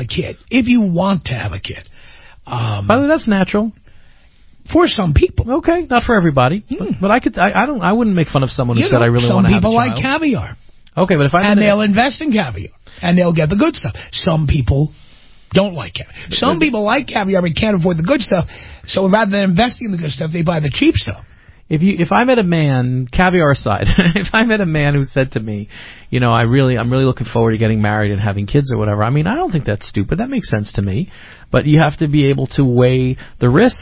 a kid. By the way, that's natural. For some people. Okay, not for everybody. But I wouldn't make fun of someone who said I really want to have a child. Some people like caviar. Okay, but if they'll invest in caviar. And they'll get the good stuff. Some people don't like caviar. Some people like caviar but can't afford the good stuff. So rather than investing in the good stuff, they buy the cheap stuff. If I met a man, caviar aside, if I met a man who said to me, I'm really looking forward to getting married and having kids or whatever, I mean, I don't think that's stupid. That makes sense to me. But you have to be able to weigh the risk.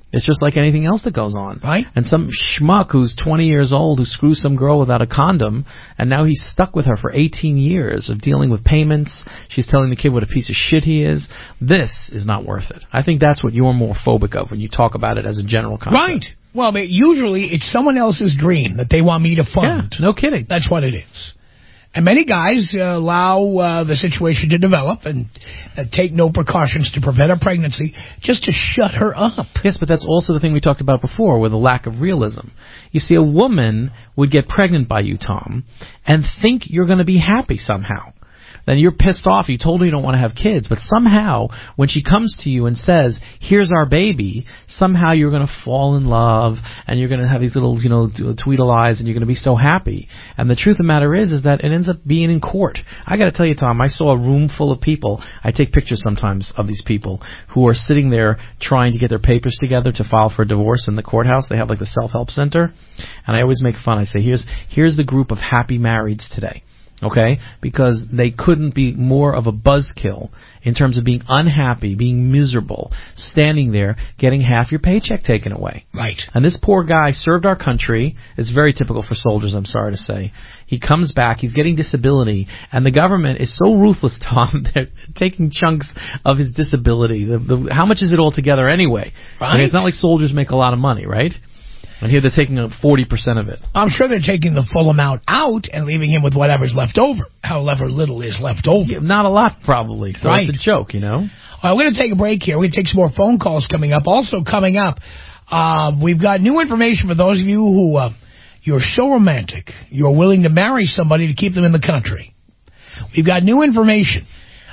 It's just like anything else that goes on. Right. And some schmuck who's 20 years old who screws some girl without a condom, and now he's stuck with her for 18 years of dealing with payments. She's telling the kid what a piece of shit he is. This is not worth it. I think that's what you're more phobic of when you talk about it as a general concept. Right. Well, but usually it's someone else's dream that they want me to fund. Yeah, no kidding. That's what it is. And many guys allow the situation to develop and take no precautions to prevent a pregnancy just to shut her up. Yes, but that's also the thing we talked about before with the lack of realism. You see, a woman would get pregnant by you, Tom, and think you're going to be happy somehow. Then you're pissed off. You told her you don't want to have kids. But somehow, when she comes to you and says, here's our baby, somehow you're going to fall in love and you're going to have these little, tweedle eyes and you're going to be so happy. And the truth of the matter is that it ends up being in court. I got to tell you, Tom, I saw a room full of people. I take pictures sometimes of these people who are sitting there trying to get their papers together to file for a divorce in the courthouse. They have like the self-help center. And I always make fun. I say, here's the group of happy marrieds today. Okay? Because they couldn't be more of a buzzkill in terms of being unhappy, being miserable, standing there, getting half your paycheck taken away. Right. And this poor guy served our country. It's very typical for soldiers, I'm sorry to say. He comes back, he's getting disability, and the government is so ruthless, Tom, they're taking chunks of his disability. How much is it all together anyway? Right. I mean, it's not like soldiers make a lot of money, right? And here they're taking 40% of it. I'm sure they're taking the full amount out and leaving him with whatever's left over, however little is left over. Yeah, not a lot, probably. So right. It's a joke, All right, we're going to take a break here. We're going to take some more phone calls coming up. Also coming up, we've got new information for those of you who you're so romantic, you're willing to marry somebody to keep them in the country. We've got new information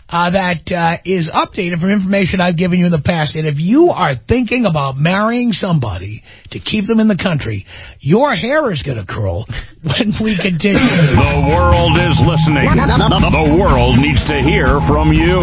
that is updated from information I've given you in the past. And if you are thinking about marrying somebody to keep them in the country, your hair is going to curl when we continue. The world is listening. The world needs to hear from you.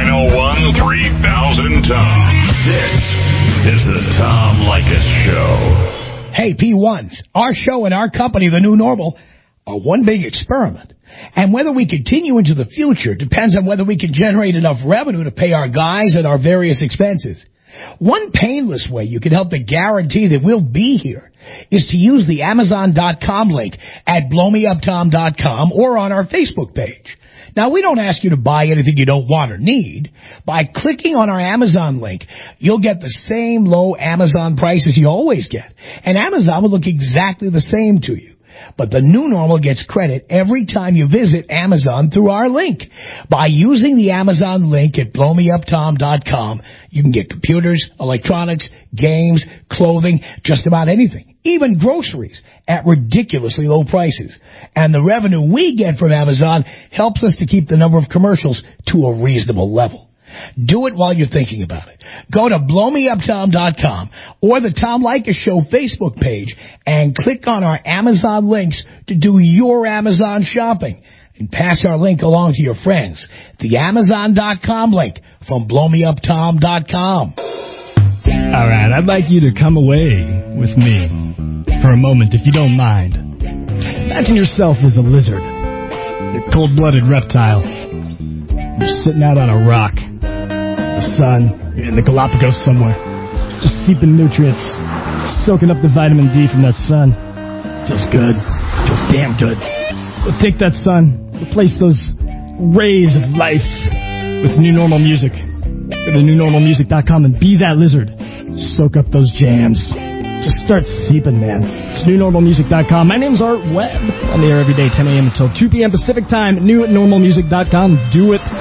901-3000-TOM. This is the Tom Leykis Show. Hey, P1s, our show and our company, The New Normal, are one big experiment. And whether we continue into the future depends on whether we can generate enough revenue to pay our guys and our various expenses. One painless way you can help to guarantee that we'll be here is to use the Amazon.com link at blowmeuptom.com or on our Facebook page. Now, we don't ask you to buy anything you don't want or need. By clicking on our Amazon link, you'll get the same low Amazon prices you always get. And Amazon will look exactly the same to you. But the New Normal gets credit every time you visit Amazon through our link. By using the Amazon link at blowmeuptom.com, you can get computers, electronics, games, clothing, just about anything, even groceries, at ridiculously low prices. And the revenue we get from Amazon helps us to keep the number of commercials to a reasonable level. Do it while you're thinking about it. Go to blowmeuptom.com or the Tom Leykis Show Facebook page and click on our Amazon links to do your Amazon shopping. And pass our link along to your friends. The Amazon.com link from blowmeuptom.com. All right, I'd like you to come away with me for a moment, if you don't mind. Imagine yourself as a lizard, a cold-blooded reptile. You're sitting out on a rock. The sun, you're in the Galapagos somewhere. Just seeping nutrients, soaking up the vitamin D from that sun. Feels good. Feels damn good. But take that sun, replace those rays of life with New Normal music. Go to newnormalmusic.com and be that lizard. Soak up those jams. Just start seeping, man. It's newnormalmusic.com. My name's Art Webb. On the air every day, 10 a.m. until 2 p.m. Pacific time. Newnormalmusic.com. Do it.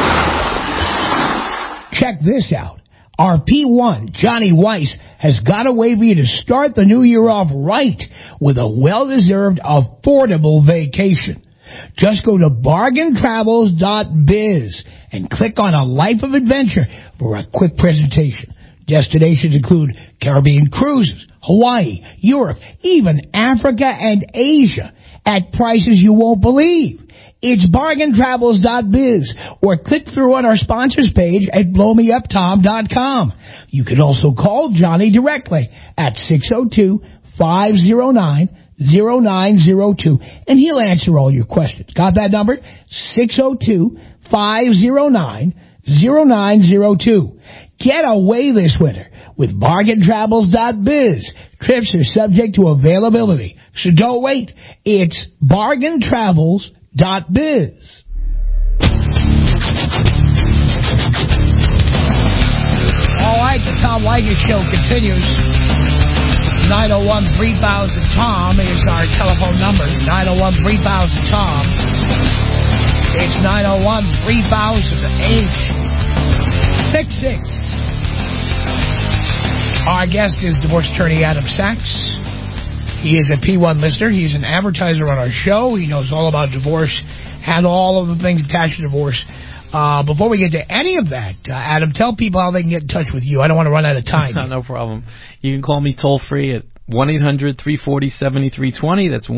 Check this out. Our P1, Johnny Weiss, has got a way for you to start the new year off right with a well-deserved, affordable vacation. Just go to bargaintravels.biz and click on a life of adventure for a quick presentation. Destinations include Caribbean cruises, Hawaii, Europe, even Africa and Asia at prices you won't believe. It's bargaintravels.biz or click through on our sponsors page at blowmeuptom.com. You can also call Johnny directly at 602-509-0902 and he'll answer all your questions. Got that number? 602-509-0902. 0902. Get away this winter with BargainTravels.biz. Trips are subject to availability, so don't wait. It's BargainTravels.biz. All right, the Tom Leykis Show continues. 901-3000-TOM is our telephone number. 901-3000-TOM. It's 901-3000-H66. Our guest is divorce attorney Adam Sachs. He is a P1 listener. He's an advertiser on our show. He knows all about divorce and all of the things attached to divorce. Before we get to any of that, Adam, tell people how they can get in touch with you. I don't want to run out of time. No problem. You can call me toll-free at 1-800-340-7320. That's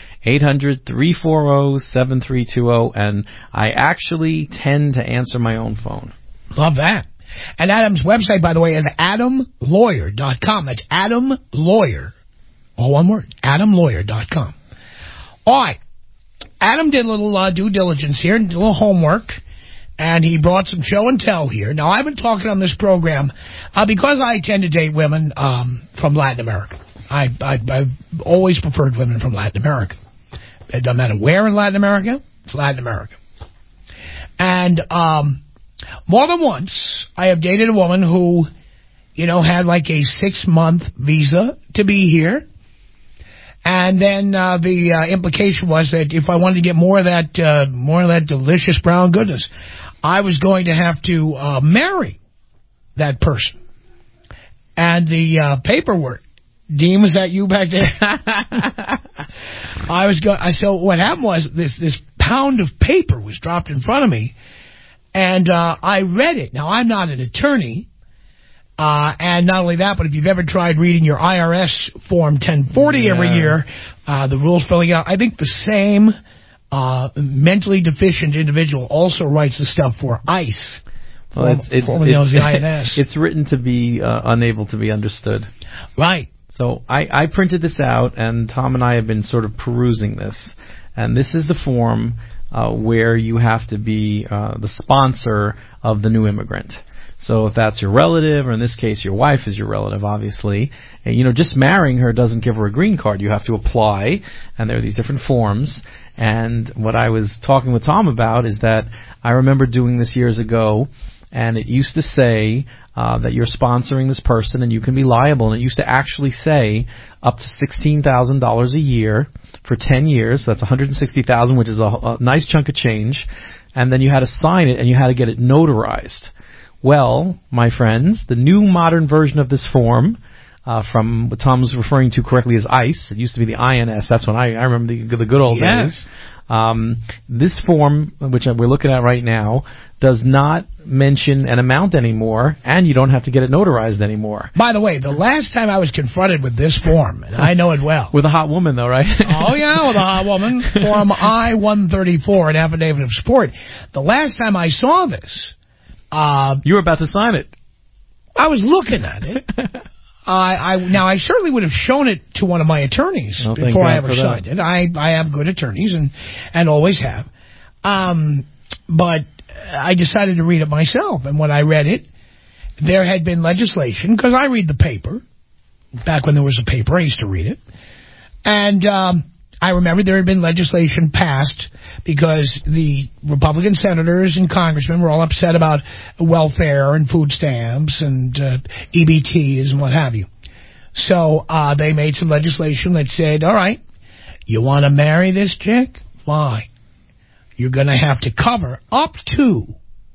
1-800-340-7320. And I actually tend to answer my own phone. Love that. And Adam's website, by the way, is adamlawyer.com. That's Adam Lawyer. All one word. adamlawyer.com. All right. Adam did a little due diligence here, did a little homework, and he brought some show and tell here. Now, I've been talking on this program because I tend to date women from Latin America. I've always preferred women from Latin America. It doesn't matter where in Latin America, it's Latin America. And more than once, I have dated a woman who, had like a 6-month visa to be here. And then the implication was that if I wanted to get more of that delicious brown goodness, I was going to have to marry that person. And the paperwork, Dean, was that you back there? So what happened was this pound of paper was dropped in front of me, and I read it. Now, I'm not an attorney. And not only that, but if you've ever tried reading your IRS Form 1040 every year, the rules filling out, I think the same mentally deficient individual also writes the stuff for ICE. Well, the INS. It's written to be unable to be understood. Right. So I printed this out, and Tom and I have been sort of perusing this. And this is the form where you have to be the sponsor of the new immigrant. So if that's your relative, or in this case your wife is your relative, obviously, and just marrying her doesn't give her a green card. You have to apply, and there are these different forms. And what I was talking with Tom about is that I remember doing this years ago, and it used to say that you're sponsoring this person and you can be liable. And it used to actually say up to $16,000 a year for 10 years. So that's $160,000, which is a nice chunk of change. And then you had to sign it and you had to get it notarized. Well, my friends, the new modern version of this form, from what Tom was referring to correctly as ICE, it used to be the INS. That's when I remember the good old days. This form, which we're looking at right now, does not mention an amount anymore, and you don't have to get it notarized anymore. By the way, the last time I was confronted with this form, and I know it well. With a hot woman, though, right? Oh, yeah, with a hot woman. Form I-134, an affidavit of support. The last time I saw this... you were about to sign it. I was looking at it. Now, I certainly would have shown it to one of my attorneys before I ever signed it. I have good attorneys and always have. But I decided to read it myself. And when I read it, there had been legislation, because I read the paper. Back when there was a paper, I used to read it. And I remember there had been legislation passed because the Republican senators and congressmen were all upset about welfare and food stamps and EBTs and what have you. So they made some legislation that said, all right, you want to marry this chick? Fine. You're going to have to cover up to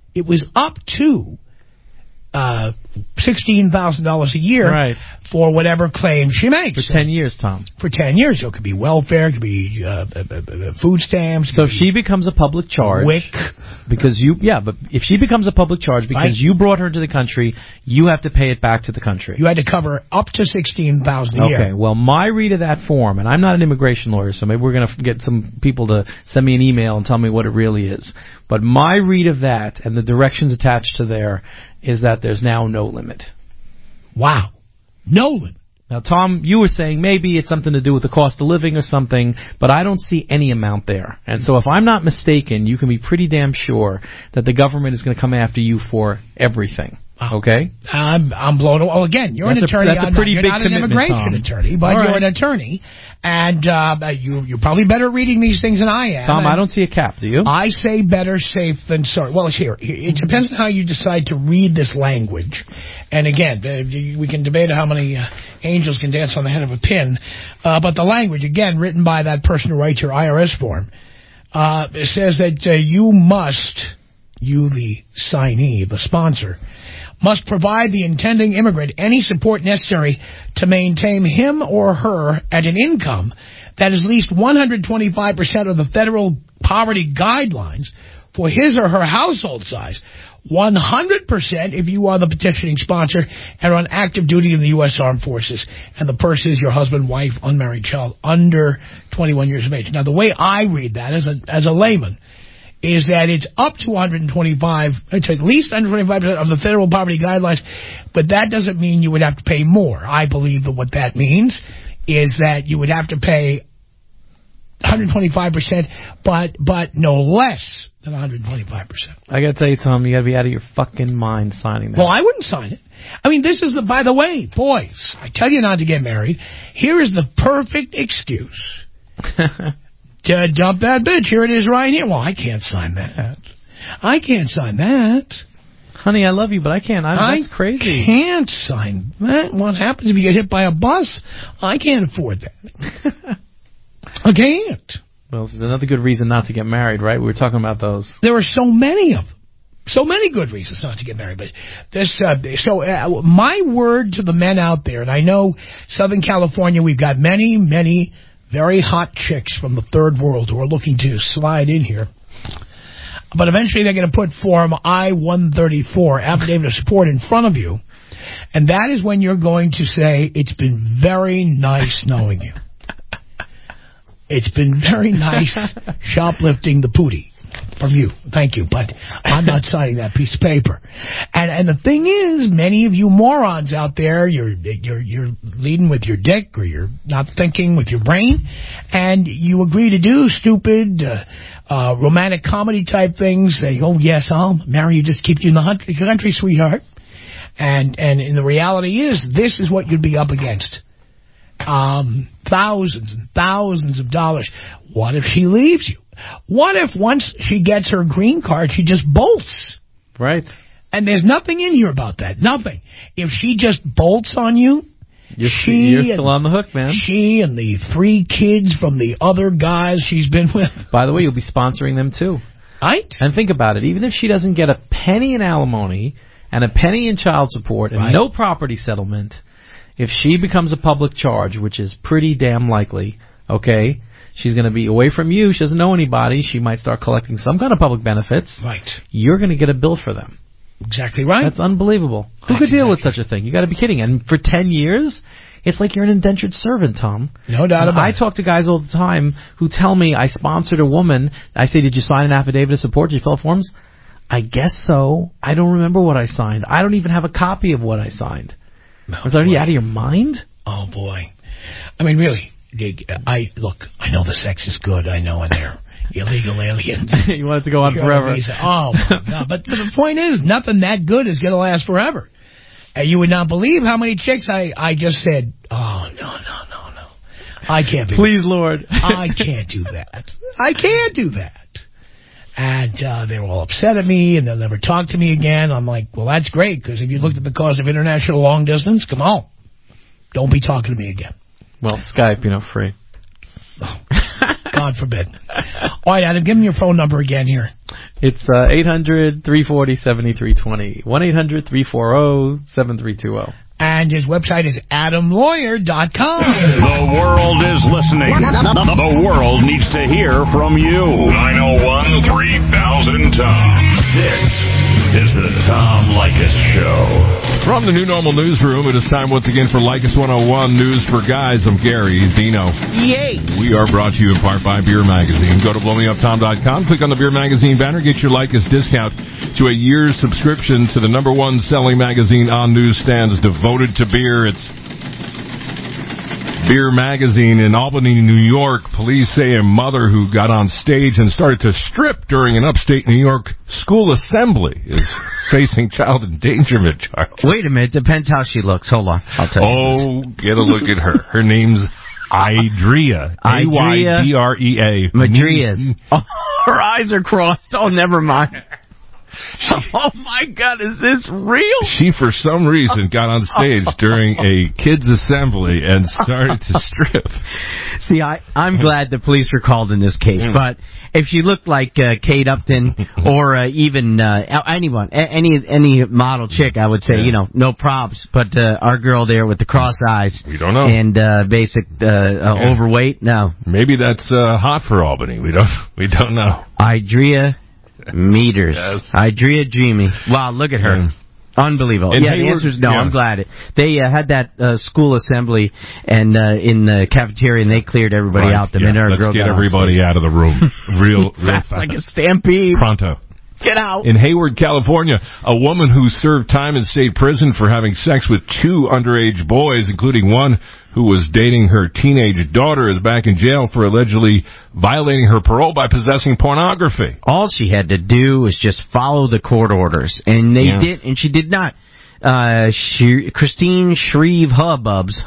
$16,000 a year for whatever claim she makes. For 10 years, Tom. For 10 years. So it could be welfare, it could be food stamps. So if she becomes a public charge... WIC. But if she becomes a public charge because you brought her into the country, you have to pay it back to the country. You had to cover up to $16,000 a year. Okay, well, my read of that form, and I'm not an immigration lawyer, so maybe we're going to get some people to send me an email and tell me what it really is. But my read of that and the directions attached to there is that there's now no limit. Wow. No limit. Now, Tom, you were saying maybe it's something to do with the cost of living or something, but I don't see any amount there. And so if I'm not mistaken, you can be pretty damn sure that the government is going to come after you for everything. Okay? I'm blown away. Well, again, you're an attorney. That's a pretty you're big not an immigration attorney, but you're an attorney. And you're probably better reading these things than I am. Tom, I don't see a cap. Do you? I say better safe than sorry. Well, it's here. It depends on how you decide to read this language. And again, we can debate how many angels can dance on the head of a pin. But the language, again, written by that person who writes your IRS form, it says that you the signee, the sponsor, must provide the intending immigrant any support necessary to maintain him or her at an income that is at least 125% of the federal poverty guidelines for his or her household size, 100% if you are the petitioning sponsor and are on active duty in the U.S. Armed Forces, and the person is your husband, wife, unmarried child under 21 years of age. Now, the way I read that as a layman is that it's up to 125, it's at least 125% of the federal poverty guidelines, but that doesn't mean you would have to pay more. I believe that what that means is that you would have to pay 125%, but no less than 125%. I got to tell you, Tom, you got to be out of your fucking mind signing that. Well, I wouldn't sign it. I mean, this is by the way, boys, I tell you not to get married. Here is the perfect excuse. To dump that bitch. Here it is right here. Well, I can't sign that. I can't sign that. Honey, I love you, but I can't. That's crazy. I can't sign that. What happens if you get hit by a bus? I can't afford that. I can't. Well, this is another good reason not to get married, right? We were talking about those. There are so many of them. So many good reasons not to get married. But this, my word to the men out there, and I know Southern California, we've got many, many very hot chicks from the third world who are looking to slide in here. But eventually they're going to put Form I-134, Affidavit of Support, in front of you. And that is when you're going to say, it's been very nice knowing you. It's been very nice shoplifting the pootie from you. Thank you. But I'm not signing that piece of paper. And the thing is, many of you morons out there, you're leading with your dick, or you're not thinking with your brain, and you agree to do stupid romantic comedy type things. Say, oh yes, I'll marry you, just keep you in the country, sweetheart. And the reality is, this is what you'd be up against. Thousands and thousands of dollars. What if she leaves you? What if once she gets her green card, she just bolts? Right. And there's nothing in here about that. Nothing. If she just bolts on you, you're still on the hook, man. She and the 3 kids from the other guys she's been with. By the way, you'll be sponsoring them too. Right. And think about it. Even if she doesn't get a penny in alimony and a penny in child support and no property settlement, if she becomes a public charge, which is pretty damn likely, okay, she's going to be away from you. She doesn't know anybody. She might start collecting some kind of public benefits. Right. You're going to get a bill for them. Exactly right. That's unbelievable. Who could deal with such a thing? You got to be kidding. And for 10 years, it's like you're an indentured servant, Tom. No doubt about it. I talk to guys all the time who tell me, I sponsored a woman. I say, did you sign an affidavit of support? Did you fill out forms? I guess so. I don't remember what I signed. I don't even have a copy of what I signed. Are you out of your mind? Oh, boy. I mean, really. I know the sex is good. I know, and they're illegal aliens. You want it to go on forever. Oh, my God. But the point is, nothing that good is going to last forever. And you would not believe how many chicks I just said, oh, no. I can't do Please, Lord. I can't do that. I can't do that. And they were all upset at me, and they'll never talk to me again. I'm like, well, that's great, because if you looked at the cost of international long distance, come on. Don't be talking to me again. Well, Skype, free. Oh, God forbid. All right, Adam, give me your phone number again here. It's 800-340-7320. 1-800-340-7320. And his website is adamlawyer.com. The world is listening. The world needs to hear from you. 901-3000-TOM. This is the Tom Leykis Show. From the New Normal Newsroom, it is time once again for Leykis 101 News for Guys. I'm Gary Zeno. Yay! We are brought to you in part by Beer Magazine. Go to blowmeuptom.com, click on the Beer Magazine banner, get your Leykis discount to a year's subscription to the #1 selling magazine on newsstands devoted to beer. It's Beer Magazine in Albany, New York. Police say a mother who got on stage and started to strip during an upstate New York school assembly is facing child endangerment charge. Wait a minute. Depends how she looks. Hold on. I'll tell you. Oh, get a look at her. Her name's Idrea. Aydrea. Madrias. Oh, her eyes are crossed. Oh, never mind. Oh, my God, is this real? She, for some reason, got on stage during a kids' assembly and started to strip. See, I'm glad the police were called in this case, but if she looked like Kate Upton or even anyone, any model chick, I would say, no props. But our girl there with the cross eyes, we don't know, and overweight, no. Maybe that's hot for Albany. We don't know. Idrea Meters. Yes. Idrea Dreamy. Wow, look at her. Unbelievable. And the answer is no. Yeah. I'm glad. They had that school assembly and in the cafeteria, and they cleared everybody out. The minute our girl get everybody out of the room. Real fast. Like a stampede. Pronto. Get out. In Hayward, California, a woman who served time in state prison for having sex with 2 underage boys, including one who was dating her teenage daughter, is back in jail for allegedly violating her parole by possessing pornography. All she had to do was just follow the court orders, and she did not. Christine Shreve Hubbs,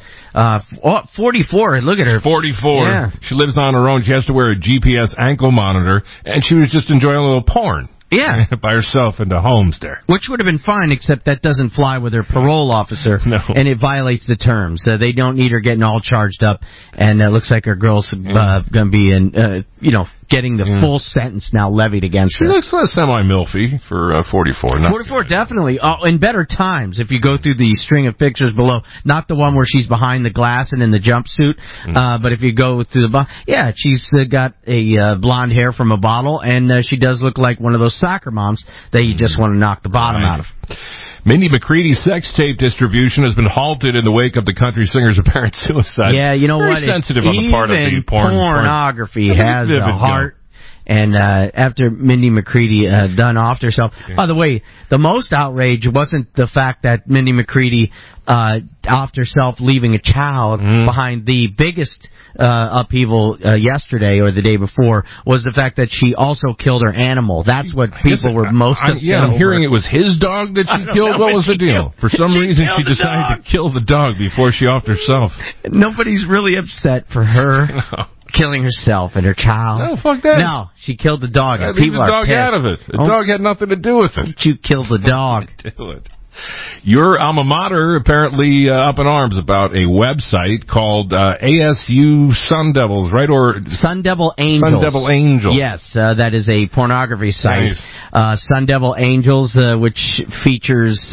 44. Look at her. 44. Yeah. She lives on her own. She has to wear a GPS ankle monitor, and she was just enjoying a little porn. Yeah. By herself in the homes there. Which would have been fine, except that doesn't fly with her parole officer. No. And it violates the terms. They don't need her getting all charged up. And it looks like her girl's going to be getting the full sentence now levied against her. She looks semi-milfy for 44. 44, definitely. In better times, if you go through the string of pictures below. Not the one where she's behind the glass and in the jumpsuit. But if you go through she's got a blonde hair from a bottle, and she does look like one of those soccer moms that you just want to knock the bottom out of. Mindy McCready's sex tape distribution has been halted in the wake of the country singer's apparent suicide. Yeah, you know Very what? sensitive on the part of the pornography has a heart. And after Mindy McCready done offed herself. Okay. By the way, the most outrage wasn't the fact that Mindy McCready offed herself leaving a child behind. The biggest upheaval yesterday or the day before was the fact that she also killed her animal. That's what people were most upset over. I'm hearing it was his dog that she killed. What was the deal? For some reason, she decided to kill the dog before she offed herself. Nobody's really upset for her. No. Killing herself and her child. No, fuck that. No, she killed the dog. And people are pissed. Out of it. The dog had nothing to do with it. You killed the dog. Do it. Your alma mater apparently up in arms about a website called ASU Sun Devils, right? Or Sun Devil Angels. Sun Devil Angels. Yes, that is a pornography site. Nice. Sun Devil Angels, which features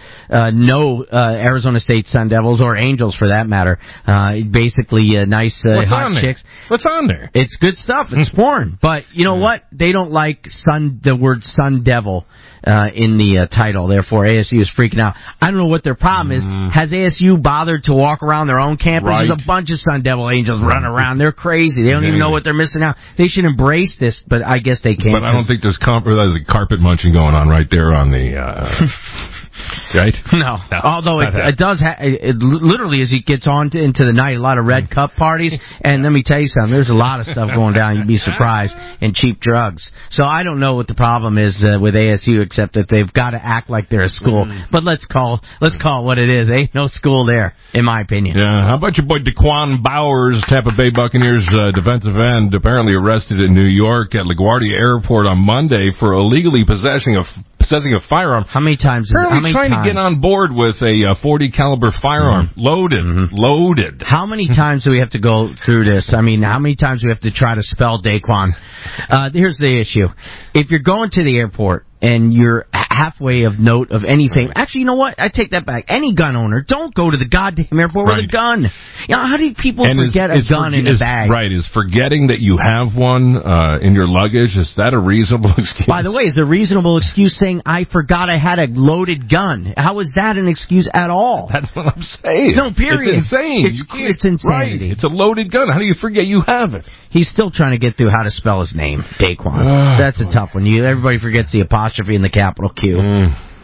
no Arizona State Sun Devils or Angels for that matter. Basically, nice hot chicks. What's on there? It's good stuff. It's porn. But you know what? They don't like the word Sun Devil in the title. Therefore, ASU is freaking out. I don't know what their problem is. Has ASU bothered to walk around their own campus? Right. There's a bunch of Sun Devil Angels running around. They're crazy. They don't even know what they're missing out. They should embrace this, but I guess they can't. But I don't think there's carpet munching going on right there on the... Right? No. Although it does it literally, as it gets on into the night, a lot of red cup parties. And let me tell you something, there's a lot of stuff going down, you'd be surprised, and cheap drugs. So I don't know what the problem is with ASU, except that they've got to act like they're a school. But let's call it what it is. Ain't no school there, in my opinion. Yeah. How about your boy Daquan Bowers, Tampa Bay Buccaneers defensive end, apparently arrested in New York at LaGuardia Airport on Monday for illegally possessing a firearm. How many times? Trying to get on board with a .40 caliber firearm, loaded. How many times do we have to go through this? I mean, how many times do we have to try to spell Daquan? Here's the issue: if you're going to the airport and you're halfway of note of anything. Actually, you know what? I take that back. Any gun owner, don't go to the goddamn airport with a gun. You know, how do people forget a gun in a bag? Right, is forgetting that you have one in your luggage, is that a reasonable excuse? By the way, is a reasonable excuse saying, I forgot I had a loaded gun? How is that an excuse at all? That's what I'm saying. No, period. It's insane. It's insanity. Right. It's a loaded gun. How do you forget you have it? He's still trying to get through how to spell his name, Daquan. That's a tough one. Everybody forgets the apostrophe in the capital Q.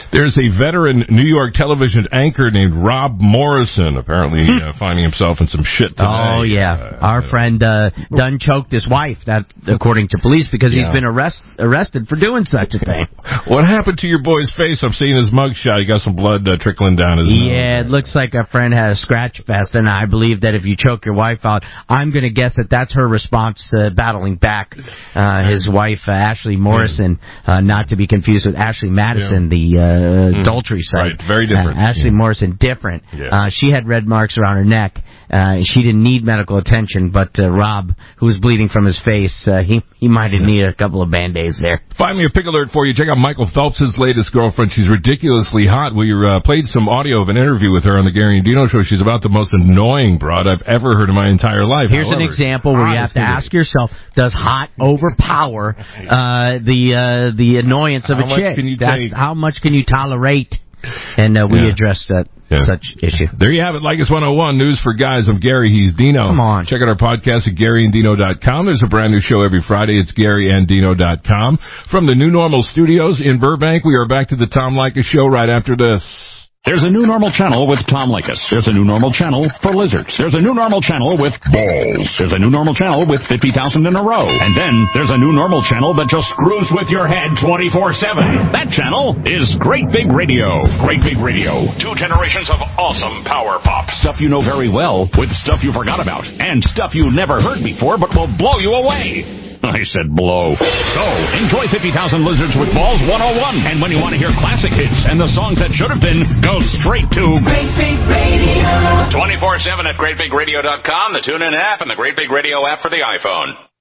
There's a veteran New York television anchor named Rob Morrison, apparently finding himself in some shit today. Oh, yeah. Our friend done choked his wife, that according to police, because he's been arrested for doing such a thing. What happened to your boy's face? I'm seeing his mugshot. He got some blood trickling down his nose. Yeah, it looks like a friend had a scratch fest, and I believe that if you choke your wife out, I'm going to guess that that's her response to battling back his wife, Ashley Morrison, not to be confused with Ashley Madison, the adultery site. Right, very different. Ashley Morrison, different. Yeah. She had red marks around her neck. She didn't need medical attention, but Rob, who was bleeding from his face, he might have needed a couple of Band-Aids there. Finally, a pick alert for you. Check out Michael Phelps' latest girlfriend. She's ridiculously hot. We played some audio of an interview with her on the Gary and Dino Show. She's about the most annoying broad I've ever heard in my entire life. Here's an example where you have to ask yourself, does hot overpower the annoyance of a chick? How much can you tolerate? And we addressed that such issue. There you have it. Like Us 101, news for guys. I'm Gary. He's Dino. Come on. Check out our podcast at GaryandDino.com. There's a brand new show every Friday. It's GaryandDino.com. From the New Normal Studios in Burbank, we are back to the Tom Leykis Show right after this. There's a new normal channel with Tom Leykis. There's a new normal channel for lizards. There's a new normal channel with balls. There's a new normal channel with 50,000 in a row. And then there's a new normal channel that just screws with your head 24/7. That channel is Great Big Radio. Great Big Radio. 2 generations of awesome power pop. Stuff you know very well with stuff you forgot about. And stuff you never heard before but will blow you away. I said blow. So, enjoy 50,000 Lizards with Balls 101. And when you want to hear classic hits and the songs that should have been, go straight to Great Big Radio. 24/7 at GreatBigRadio.com, the TuneIn app, and the Great Big Radio app for the iPhone.